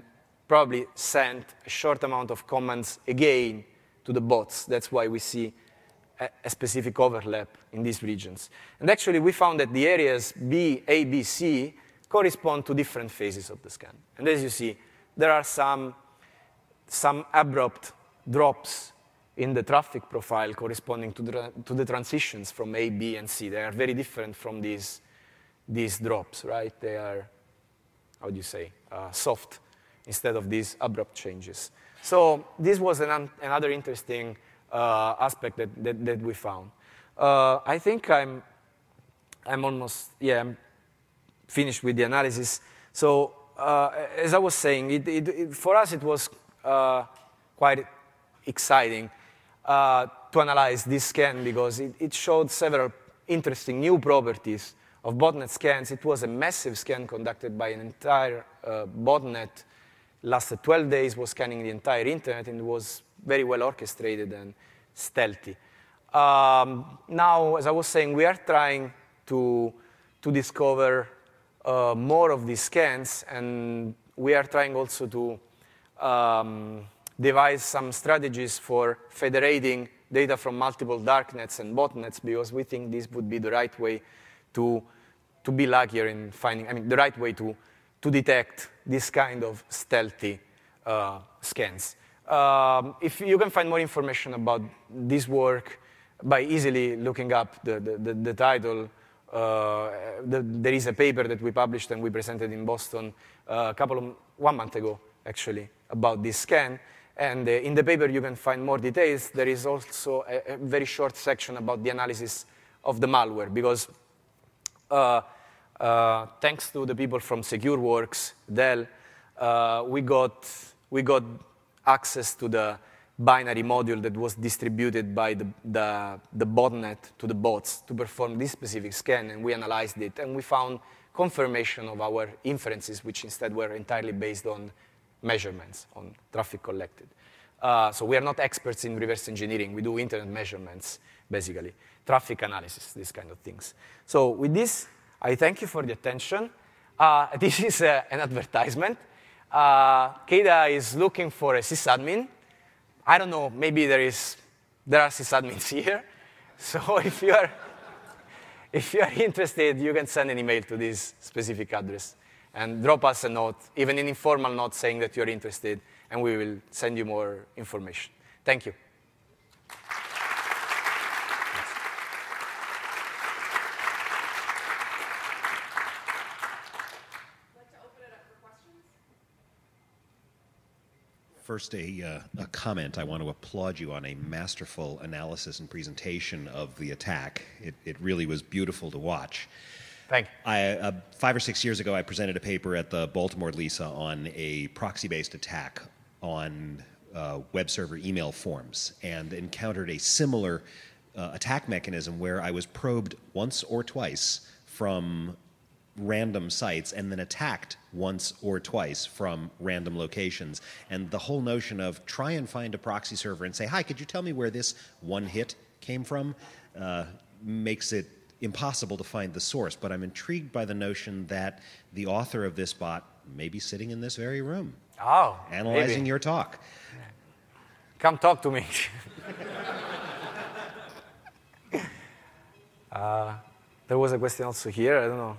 probably sent a short amount of commands again to the bots. That's why we see a specific overlap in these regions. And actually, we found that the areas A, B, C correspond to different phases of the scan. And as you see, there are some abrupt drops in the traffic profile corresponding to the transitions from A, B, and C. They are very different from these drops, right? They are, how do you say, soft instead of these abrupt changes. So this was another interesting aspect that we found. I think I'm almost, I'm finished with the analysis. So as I was saying, for us it was quite exciting to analyze this scan because it showed several interesting new properties of botnet scans. It was a massive scan conducted by an entire botnet, lasted 12 days, was scanning the entire internet, and was very well orchestrated and stealthy. Now, as I was saying, we are trying to discover more of these scans, and we are trying also to devise some strategies for federating data from multiple darknets and botnets, because we think this would be the right way to be luckier in finding, the right way to detect this kind of stealthy scans. If you can find more information about this work by easily looking up the title. There is a paper that we published and we presented in Boston 1 month ago, actually, about this scan. And in the paper, you can find more details. There is also a very short section about the analysis of the malware, because thanks to the people from SecureWorks, Dell, we got access to the binary module that was distributed by the botnet to the bots to perform this specific scan, and we analyzed it, and we found confirmation of our inferences, which instead were entirely based on measurements, on traffic collected. So we are not experts in reverse engineering. We do internet measurements, basically, traffic analysis, these kind of things. So with this, I thank you for the attention. This is an advertisement. CADA is looking for a sysadmin. I don't know, maybe there are sysadmins here. So if you are interested, you can send an email to this specific address and drop us a note, even an informal note saying that you're interested, and we will send you more information. Thank you. First, a comment. I want to applaud you on a masterful analysis and presentation of the attack. It really was beautiful to watch. Thank you. 5 or 6 years ago, I presented a paper at the Baltimore LISA on a proxy-based attack on web server email forms, and encountered a similar attack mechanism where I was probed once or twice from random sites and then attacked once or twice from random locations. And the whole notion of try and find a proxy server and say, hi, could you tell me where this one hit came from, makes it impossible to find the source. But I'm intrigued by the notion that the author of this bot may be sitting in this very room, analyzing maybe. Your talk. Come talk to me. There was a question also here. I don't know.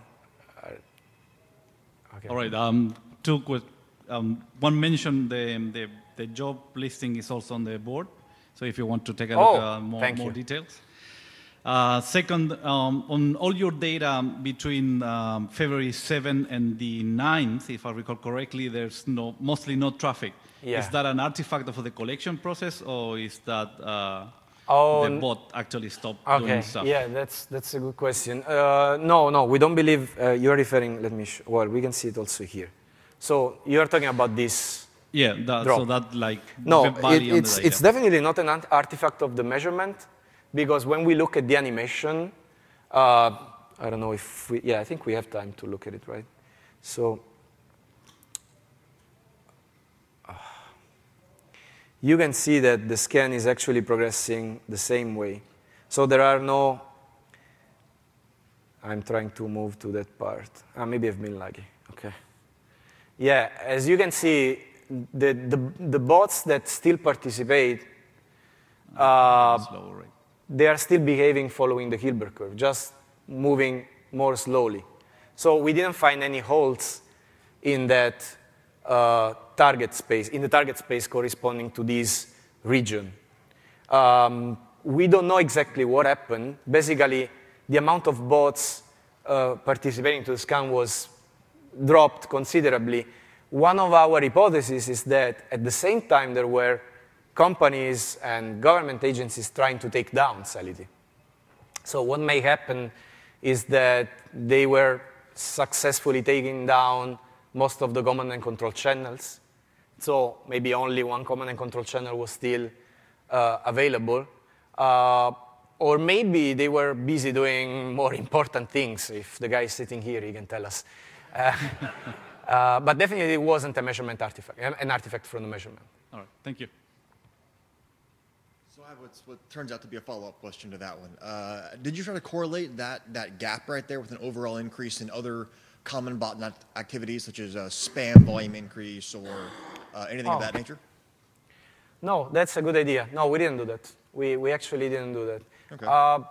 Okay. All right. Two questions. One mentioned the job listing is also on the board. So if you want to take a look at more details. Second, on all your data between February 7 and the 9th, if I recall correctly, there's mostly no traffic. Yeah. Is that an artifact of the collection process, or is that the bot actually stopped doing stuff? Yeah, that's a good question. No, we don't believe you're referring. Let me. Well, we can see it also here. So you're talking about this. Yeah. drop. So that like. No, it's definitely not an artifact of the measurement, because when we look at the animation, I don't know if we. Yeah, I think we have time to look at it, right? So. You can see that the scan is actually progressing the same way. So there are no, I'm trying to move to that part. Maybe I've been lucky, okay. Yeah, as you can see, the bots that still participate, they are still behaving following the Hilbert curve, just moving more slowly. So we didn't find any holes in that target space, in the target space corresponding to this region. We don't know exactly what happened. Basically, the amount of bots participating to the scan was dropped considerably. One of our hypotheses is that at the same time there were companies and government agencies trying to take down Cellity. So what may happen is that they were successfully taking down most of the command and control channels. So maybe only one command and control channel was still available. Or maybe they were busy doing more important things. If the guy is sitting here, he can tell us. But definitely it wasn't a measurement artifact, an artifact from the measurement. All right, thank you. So I have what turns out to be a follow-up question to that one. Did you try to correlate that gap right there with an overall increase in other common botnet activities, such as spam volume increase or anything of that nature? No, that's a good idea. No, we didn't do that. We actually didn't do that. Okay.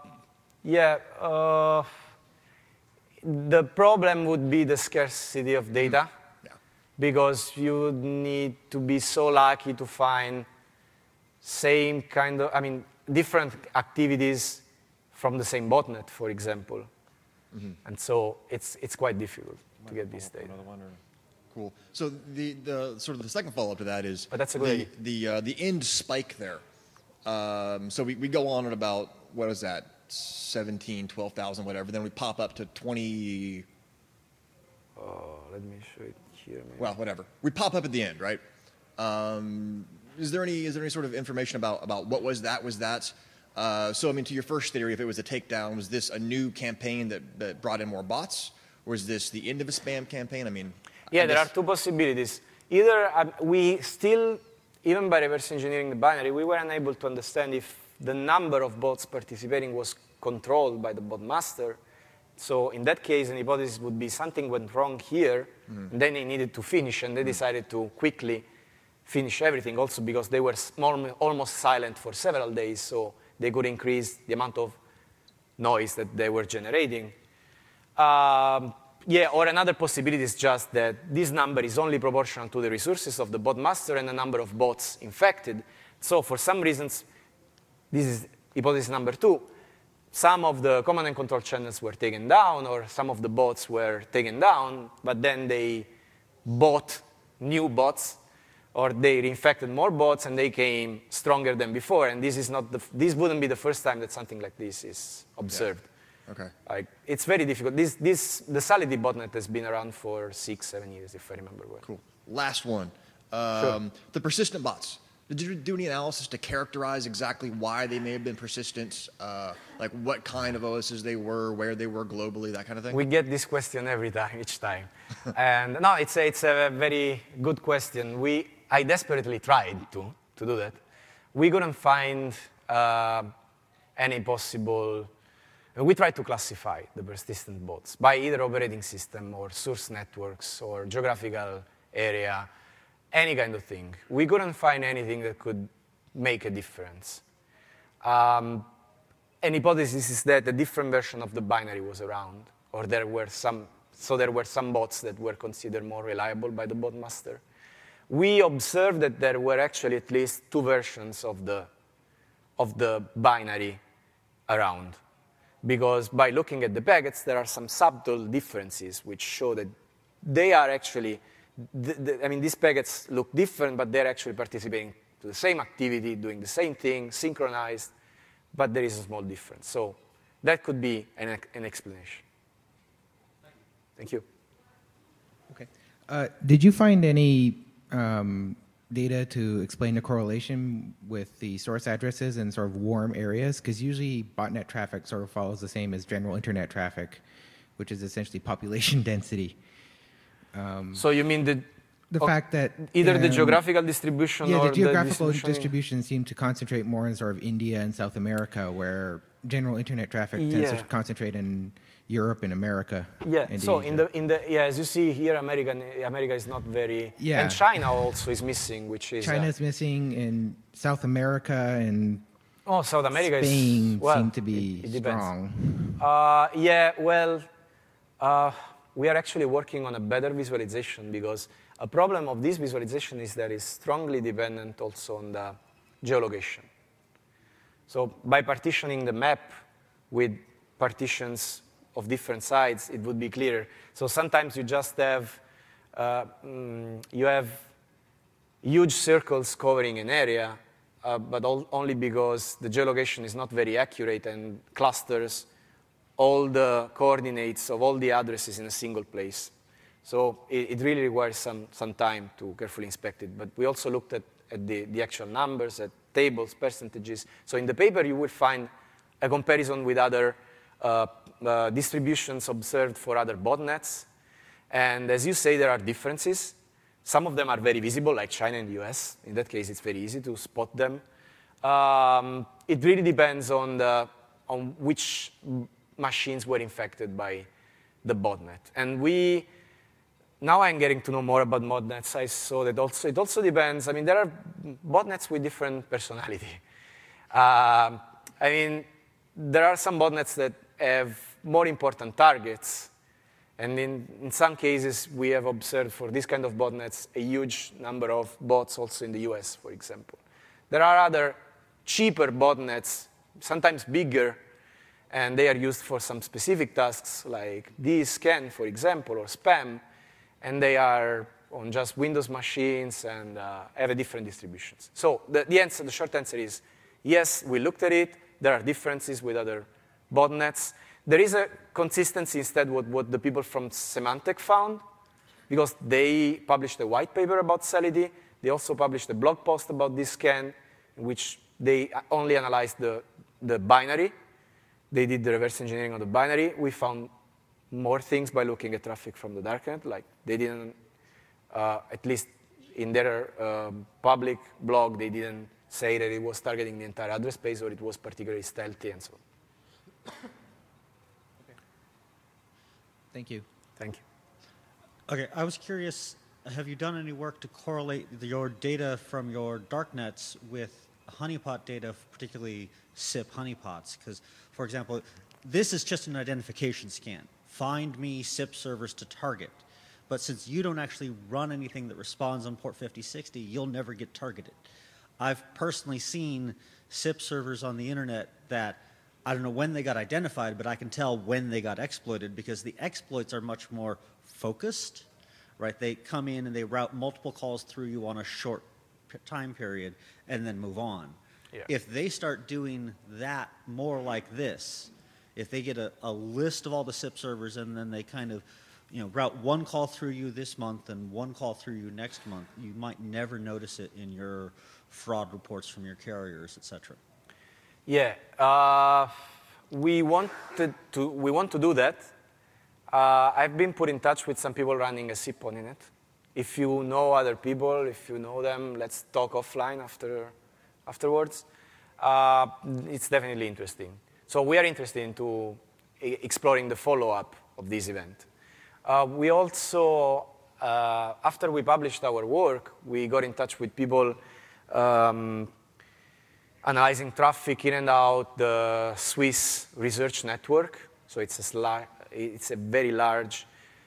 The problem would be the scarcity of data, because you would need to be so lucky to find same kind of, different activities from the same botnet, for example. Mm-hmm. And so it's quite difficult to get this data. Cool. So the sort of the second follow-up to that is, but that's a good idea. The end spike there. So we go on at about, what is that, 17, 12,000, whatever. Then we pop up to 20. Let me show it here. Maybe. Well, whatever. We pop up at the end, right? Is there any sort of information about what was that? Was that so? To your first theory, if it was a takedown, was this a new campaign that brought in more bots, or was this the end of a spam campaign? There are two possibilities. Either we still, even by reverse engineering the binary, we were unable to understand if the number of bots participating was controlled by the bot master. So in that case, an hypothesis would be something went wrong here, and then they needed to finish, and they decided to quickly finish everything, also because they were almost silent for several days, so they could increase the amount of noise that they were generating. Or another possibility is just that this number is only proportional to the resources of the bot master and the number of bots infected. So for some reasons, this is hypothesis number 2. Some of the command and control channels were taken down, or some of the bots were taken down, but then they bought new bots, or they reinfected more bots, and they came stronger than before. And this wouldn't be the first time that something like this is observed. Yeah. Okay. It's very difficult. The Cellity botnet has been around for 6-7 years, if I remember well. Cool. Last one. Sure. The persistent bots. Did you do any analysis to characterize exactly why they may have been persistent, like what kind of OSs they were, where they were globally, that kind of thing? We get this question each time. And no, it's a very good question. I desperately tried to do that. We couldn't find any possible. We tried to classify the persistent bots by either operating system or source networks or geographical area, any kind of thing. We couldn't find anything that could make a difference. An hypothesis is that a different version of the binary was around, or there were some bots that were considered more reliable by the bot master. We observed that there were actually at least 2 versions of the binary around, because by looking at the packets, there are some subtle differences which show that they are actually. These packets look different, but they're actually participating to the same activity, doing the same thing, synchronized, but there is a small difference. So that could be an explanation. Thank you. Okay. Did you find any data to explain the correlation with the source addresses in sort of warm areas? Because usually botnet traffic sort of follows the same as general internet traffic, which is essentially population density. So you mean the fact that either the geographical distribution or the geographical distribution seemed to concentrate more in sort of India and South America, where general internet traffic tends to concentrate in Europe and America. Yeah. And So Asia. as you see here, America is not very. Yeah. And China also is missing, which is. China's missing, and South America and South America Spain is, seem to be it depends. strong. We are actually working on a better visualization because a problem of this visualization is that it's strongly dependent also on the geolocation. So by partitioning the map with partitions of different sides, it would be clearer. So sometimes you just have huge circles covering an area, but only because the geolocation is not very accurate and clusters all the coordinates of all the addresses in a single place. So it really requires some time to carefully inspect it. But we also looked at the actual numbers, at tables, percentages. So in the paper, you will find a comparison with other distributions observed for other botnets. And as you say, there are differences. Some of them are very visible, like China and the US. In that case, it's very easy to spot them. It really depends on which machines were infected by the botnet. And now I'm getting to know more about botnets. I saw that it also depends. I mean, there are botnets with different personality. There are some botnets that have more important targets. And in some cases, we have observed for this kind of botnets a huge number of bots also in the US, for example. There are other cheaper botnets, sometimes bigger, and they are used for some specific tasks like DScan, for example, or spam, and they are on just Windows machines and have a different distributions. So the short answer is yes, we looked at it. There are differences with other botnets. There is a consistency instead with what the people from Symantec found, because they published a white paper about Celity. They also published a blog post about DScan, in which they only analyzed the binary. They did the reverse engineering of the binary. We found more things by looking at traffic from the darknet. Like they didn't, at least in their public blog, they didn't say that it was targeting the entire address space or it was particularly stealthy and so on. Okay. Thank you. Thank you. Okay, I was curious, have you done any work to correlate your data from your darknets with honeypot data, particularly SIP honeypots? Because, for example, this is just an identification scan. Find me SIP servers to target. But since you don't actually run anything that responds on port 5060, you'll never get targeted. I've personally seen SIP servers on the internet that I don't know when they got identified, but I can tell when they got exploited because the exploits are much more focused, right? They come in and they route multiple calls through you on a short time period and then move on. Yeah. If they start doing that more like this, if they get a list of all the SIP servers and then they kind of route one call through you this month and one call through you next month, you might never notice it in your fraud reports from your carriers, et cetera. Yeah, we want to do that. I've been put in touch with some people running a SIP on it. If you know other people, if you know them, let's talk offline afterwards. It's definitely interesting. So we are interested into exploring the follow-up of this event. We also, after we published our work, we got in touch with people analyzing traffic in and out the Swiss research network. So it's a very large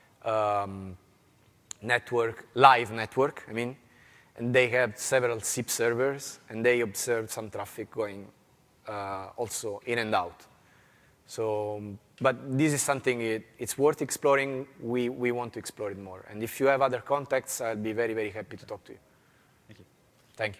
network, live network, and they have several SIP servers, and they observed some traffic going also in and out. So, but this is something it's worth exploring. We want to explore it more. And if you have other contacts, I'll be very, very happy to talk to you. Thank you. Thank you.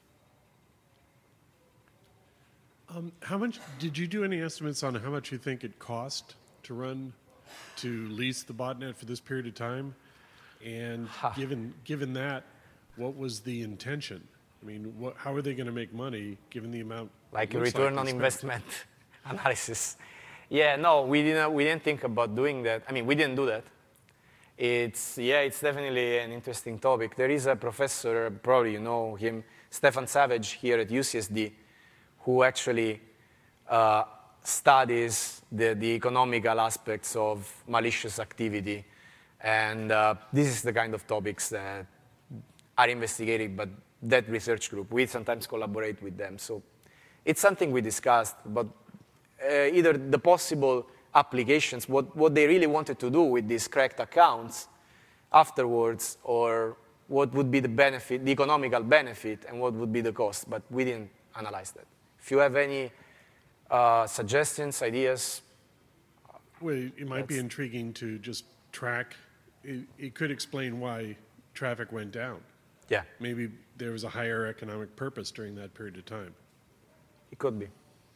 How much did you do any estimates on how much you think it cost to lease the botnet for this period of time? And given that, what was the intention? How are they going to make money given the amount? Like a return on investment analysis. Yeah, no, we didn't think about doing that. We didn't do that. It's definitely an interesting topic. There is a professor, probably you know him, Stefan Savage here at UCSD, who actually studies the economical aspects of malicious activity. And this is the kind of topics that are investigated by that research group. We sometimes collaborate with them. So it's something we discussed, but either the possible applications, what they really wanted to do with these cracked accounts afterwards, or what would be the benefit, the economical benefit, and what would be the cost, but we didn't analyze that. If you have any suggestions, ideas? Well, it might be intriguing to just track. It could explain why traffic went down. Yeah. Maybe there was a higher economic purpose during that period of time. It could be.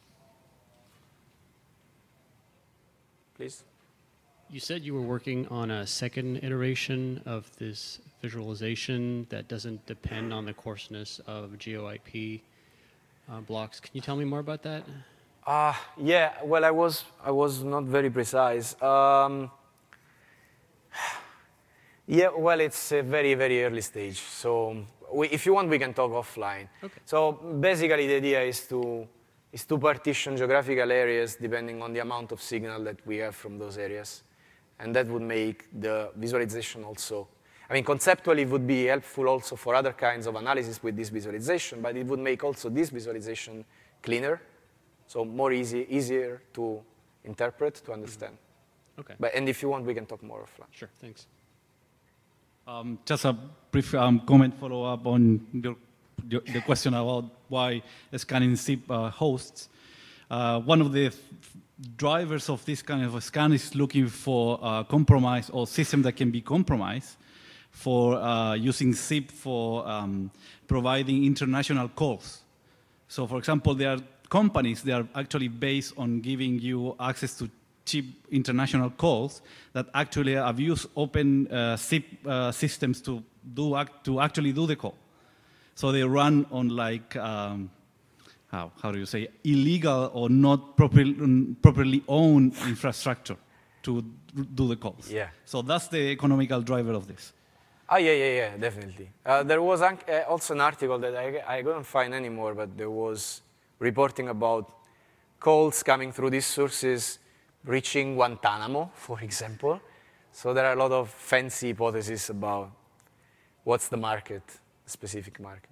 Please. You said you were working on a second iteration of this visualization that doesn't depend on the coarseness of GeoIP blocks. Can you tell me more about that? Yeah, well, I was not very precise. Yeah, well, it's a very, very early stage. So if you want, we can talk offline. Okay. So basically, the idea is to partition geographical areas depending on the amount of signal that we have from those areas. And that would make the visualization also, I mean, conceptually it would be helpful also for other kinds of analysis with this visualization, but it would make also this visualization cleaner, so more easier to interpret, to understand. Okay. And if you want, we can talk more offline. Sure, thanks. Just a brief comment follow-up on the question about why scanning SIP hosts. One of the drivers of this kind of a scan is looking for compromise or system that can be compromised for using SIP for providing international calls. So, for example, there are companies that are actually based on giving you access to cheap international calls that actually abuse open SIP systems to actually do the call. So they run on like, how do you say, illegal or not properly owned infrastructure to do the calls. Yeah. So that's the economical driver of this. Oh, yeah, definitely. There was also an article that I couldn't find anymore, but there was reporting about calls coming through these sources reaching Guantanamo, for example. So there are a lot of fancy hypotheses about what's the market, specific market.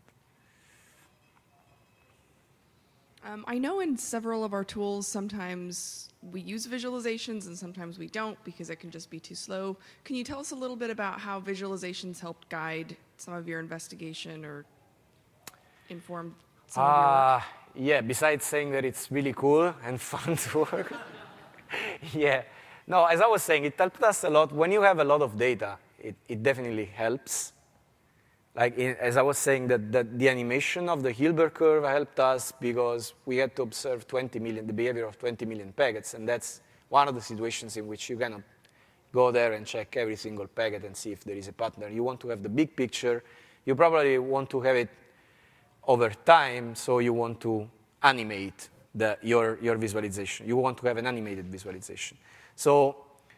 I know in several of our tools, sometimes we use visualizations and sometimes we don't because it can just be too slow. Can you tell us a little bit about how visualizations helped guide some of your investigation or inform some of your work? Yeah, besides saying that it's really cool and fun to work. Yeah. No, as I was saying, it helped us a lot. When you have a lot of data, it definitely helps. Like, as I was saying, that the animation of the Hilbert curve helped us because we had to observe the behavior of 20 million packets, and that's one of the situations in which you cannot go there and check every single packet and see if there is a pattern. You want to have the big picture. You probably want to have it over time, so you want to animate your visualization. You want to have an animated visualization. So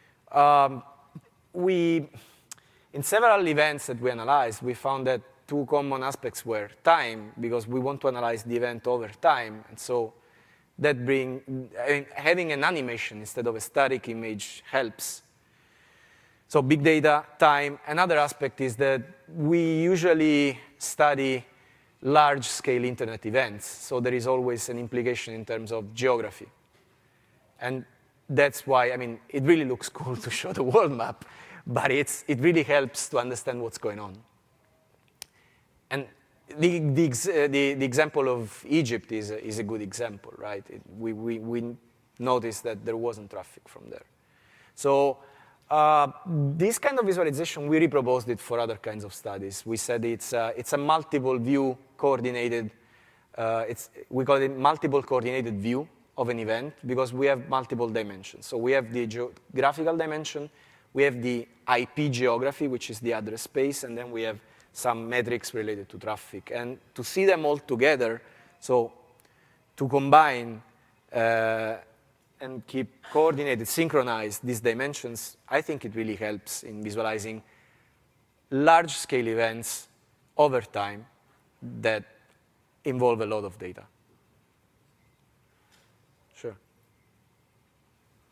in several events that we analyzed, we found that two common aspects were time, because we want to analyze the event over time. And so that having an animation instead of a static image helps. So big data, time. Another aspect is that we usually study large-scale internet events. So there is always an implication in terms of geography. And that's why, I mean, it really looks cool to show the world map, but it really helps to understand what's going on. And the example of Egypt is a good example, right? We noticed that there wasn't traffic from there. So this kind of visualization, we reproposed it for other kinds of studies. We said it's a multiple view coordinated, we call it multiple coordinated view of an event because we have multiple dimensions. So we have the geographical dimension, we have the IP geography, which is the address space, and then we have some metrics related to traffic. And to see them all together, so to combine and keep coordinated, synchronize these dimensions, I think it really helps in visualizing large-scale events over time that involve a lot of data. Sure.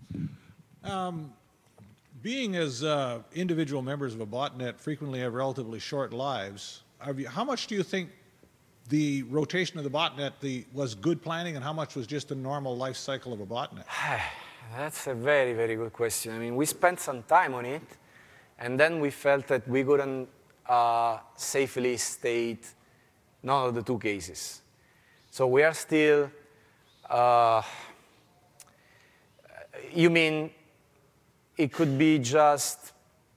Being as individual members of a botnet frequently have relatively short lives, how much do you think the rotation of the botnet was good planning, and how much was just the normal life cycle of a botnet? That's a very, very good question. I mean, we spent some time on it, and then we felt that we couldn't safely state none of the two cases. So we are still, you mean it could be just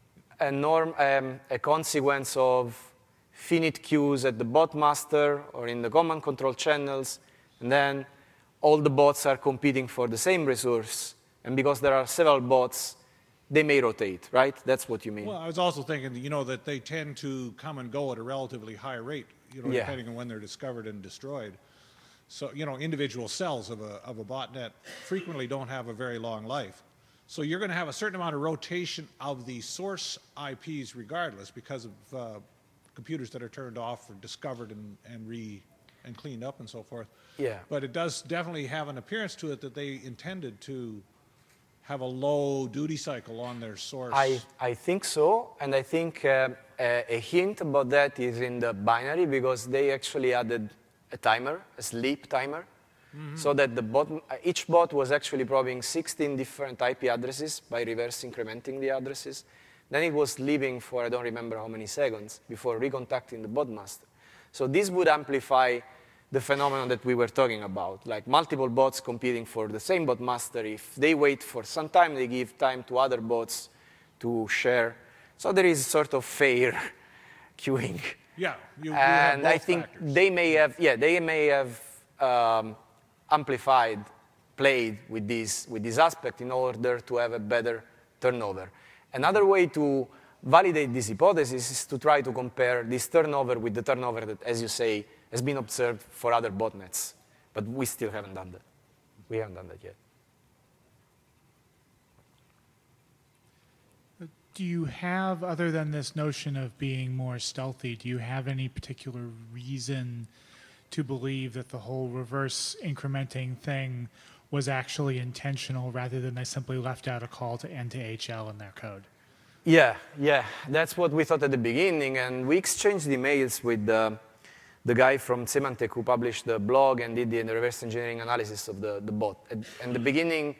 a consequence of finite queues at the bot master or in the command control channels, and then all the bots are competing for the same resource, and because there are several bots, they may rotate, right? That's what you mean. Well, I was also thinking, that they tend to come and go at a relatively high rate, depending on when they're discovered and destroyed. So, individual cells of a botnet frequently don't have a very long life. So you're going to have a certain amount of rotation of the source IPs regardless because of computers that are turned off or discovered and cleaned up and so forth. Yeah. But it does definitely have an appearance to it that they intended to have a low duty cycle on their source. I think so, and I think a hint about that is in the binary, because they actually added a timer, a sleep timer, so that each bot was actually probing 16 different IP addresses by reverse incrementing the addresses. Then it was sleeping for I don't remember how many seconds before recontacting the bot master. So this would amplify the phenomenon that we were talking about, like multiple bots competing for the same bot master. If they wait for some time, they give time to other bots to share. So there is sort of fair queuing. Yeah, and I think factors. they may have played with this aspect in order to have a better turnover. Another way to validate this hypothesis is to try to compare this turnover with the turnover that, as you say, has been observed for other botnets. But we still haven't done that. We haven't done that yet. Do you have, other than this notion of being more stealthy, do you have any particular reason to believe that the whole reverse incrementing thing was actually intentional rather than they simply left out a call to N to HL in their code? Yeah, that's what we thought at the beginning, and we exchanged emails with the guy from Symantec who published the blog and did the reverse engineering analysis of the bot. At the beginning,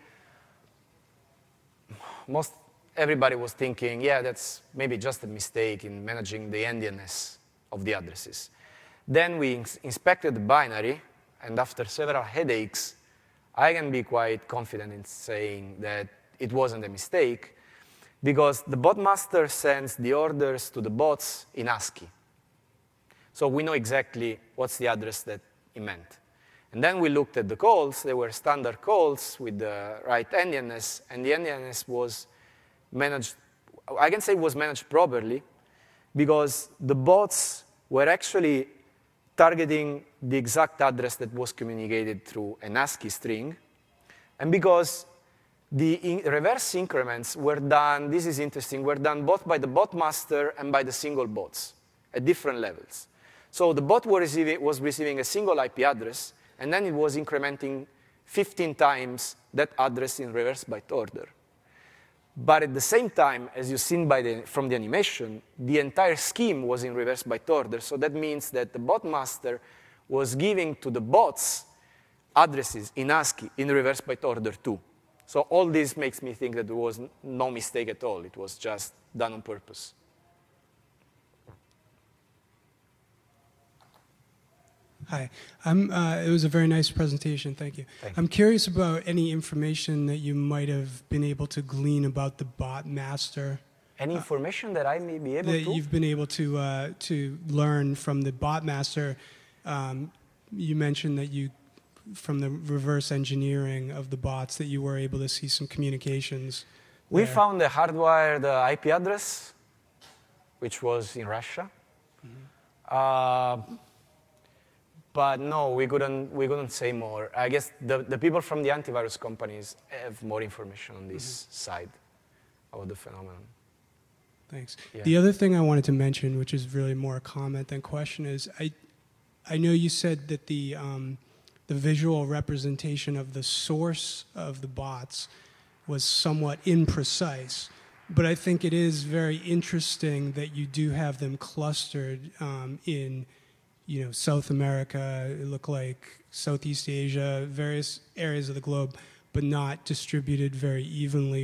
everybody was thinking, yeah, that's maybe just a mistake in managing the NDNS of the addresses. Then we inspected the binary, and after several headaches, I can be quite confident in saying that it wasn't a mistake, because the bot master sends the orders to the bots in ASCII. So we know exactly what's the address that he meant. And then we looked at the calls. They were standard calls with the right NDNS, and the NDNS was managed, I can say it was managed properly, because the bots were actually targeting the exact address that was communicated through an ASCII string, and because the reverse increments were done, this is interesting, were done both by the bot master and by the single bots at different levels. So the bot was receiving a single IP address, and then it was incrementing 15 times that address in reverse byte order. But at the same time, as you've seen from the animation, the entire scheme was in reverse byte order. So that means that the bot master was giving to the bots addresses in ASCII in reverse byte order too. So all this makes me think that there was no mistake at all. It was just done on purpose. Hi. It was a very nice presentation. Thank you. I'm curious about any information that you might have been able to glean about the bot master. Any information that I may be able to? That you've been able to learn from the bot master. You mentioned that from the reverse engineering of the bots, that you were able to see some communications. We found a hardwired IP address, which was in Russia. Mm-hmm. But no, we couldn't say more. I guess the people from the antivirus companies have more information on this side of the phenomenon. Thanks. Yeah. The other thing I wanted to mention, which is really more a comment than question, is I know you said that the visual representation of the source of the bots was somewhat imprecise. But I think it is very interesting that you do have them clustered in, South America. It looked like Southeast Asia, various areas of the globe, but not distributed very evenly.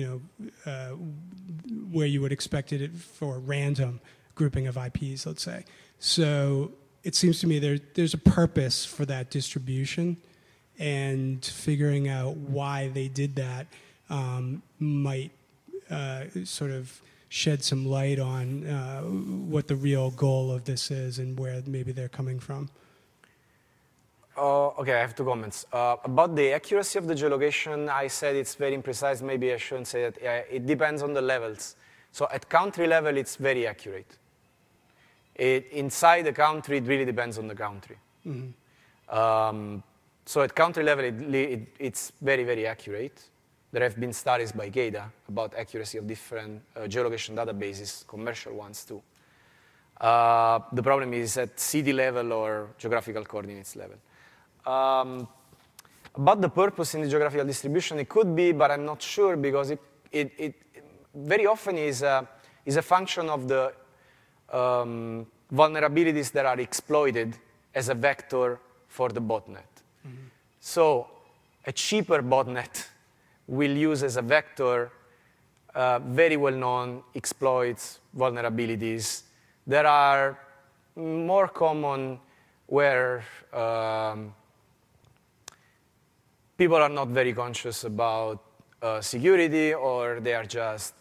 Where you would expect it for a random grouping of IPs, let's say. So it seems to me there's a purpose for that distribution, and figuring out why they did that might sort of shed some light on what the real goal of this is and where maybe they're coming from. Okay, I have 2 comments. About the accuracy of the geolocation, I said it's very imprecise. Maybe I shouldn't say that. It depends on the levels. So at country level, it's very accurate. Inside the country, it really depends on the country. Mm-hmm. So at country level, it's very, very accurate. There have been studies by GADA about accuracy of different geolocation databases, commercial ones too. The problem is at city level or geographical coordinates level. About the purpose in the geographical distribution, it could be, but I'm not sure, because it very often is a function of the vulnerabilities that are exploited as a vector for the botnet. Mm-hmm. So a cheaper botnet will use as a vector very well-known exploits, vulnerabilities. There are more common where people are not very conscious about security, or they are just,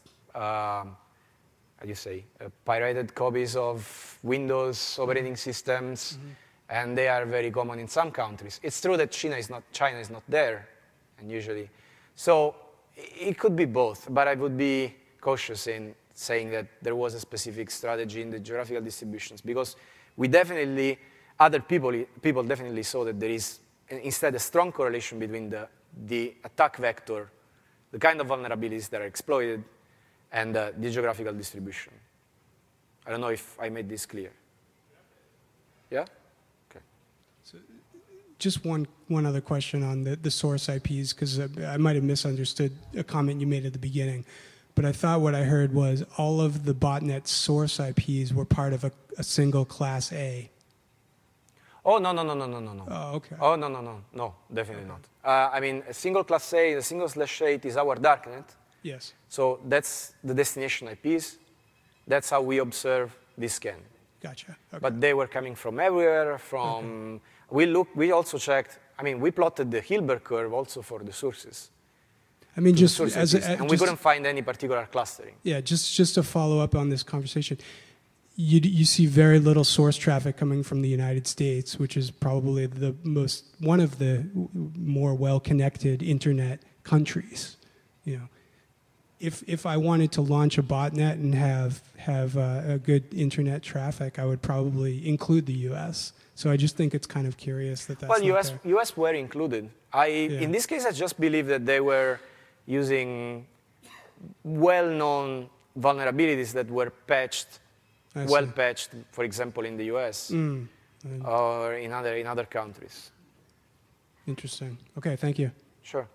pirated copies of Windows operating systems, mm-hmm. and they are very common in some countries. It's true that China is not there, and usually. So it could be both, but I would be cautious in saying that there was a specific strategy in the geographical distributions, because other people definitely saw that there is instead a strong correlation between the attack vector, the kind of vulnerabilities that are exploited, and the geographical distribution. I don't know if I made this clear. Yeah? Okay. So just one other question on the source IPs, because I might have misunderstood a comment you made at the beginning. But I thought what I heard was all of the botnet source IPs were part of a single class A. Oh, no. Oh, okay. Oh, no, definitely not. A single class A, the single /8 is our darknet. Yes. So that's the destination IPs. That's how we observe this scan. Gotcha. Okay. But they were coming from everywhere. We also checked, we plotted the Hilbert curve also for the sources. And we couldn't find any particular clustering. Yeah, just to follow up on this conversation. You see very little source traffic coming from the United States, which is probably one of the more well-connected internet countries. If I wanted to launch a botnet and have a good internet traffic, I would probably include the U.S. So I just think it's kind of curious that's well, U.S. were included. In this case, I just believe that they were using well-known vulnerabilities that were patched. Well patched, for example, in the US or in other countries. Interesting. Okay, thank you. Sure.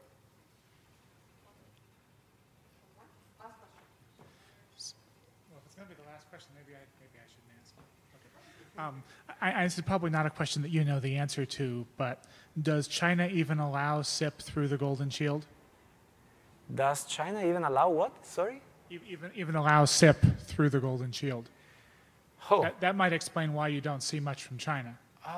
Well, if it's going to be the last question, maybe I shouldn't ask. Okay. This is probably not a question that you know the answer to, but does China even allow SIP through the Golden Shield? Does China even allow what? Sorry? Even allow SIP through the Golden Shield. Oh. That might explain why you don't see much from China.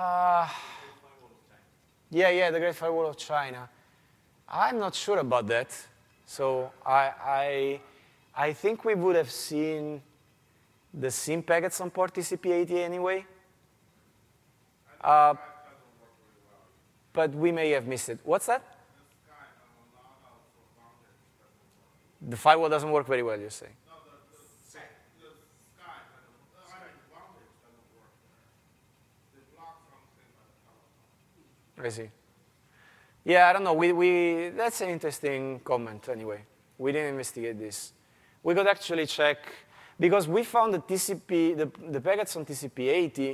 Yeah, the Great Firewall of China. I'm not sure about that. So I think we would have seen the SIM packets on port TCP/80 anyway. But we may have missed it. What's that? The firewall doesn't work very well, you're saying? I see. Yeah, I don't know. That's an interesting comment anyway. We didn't investigate this. We could actually check, because we found the packets on TCP/80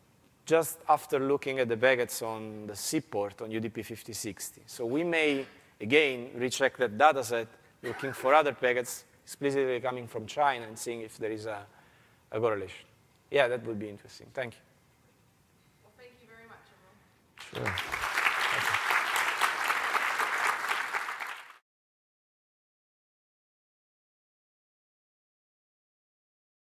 just after looking at the packets on the SIP port on UDP 5060. So we may again, recheck that data set, looking for other packets explicitly coming from China and seeing if there is a correlation. Yeah, that would be interesting. Thank you. Well, thank you very much, everyone. Sure.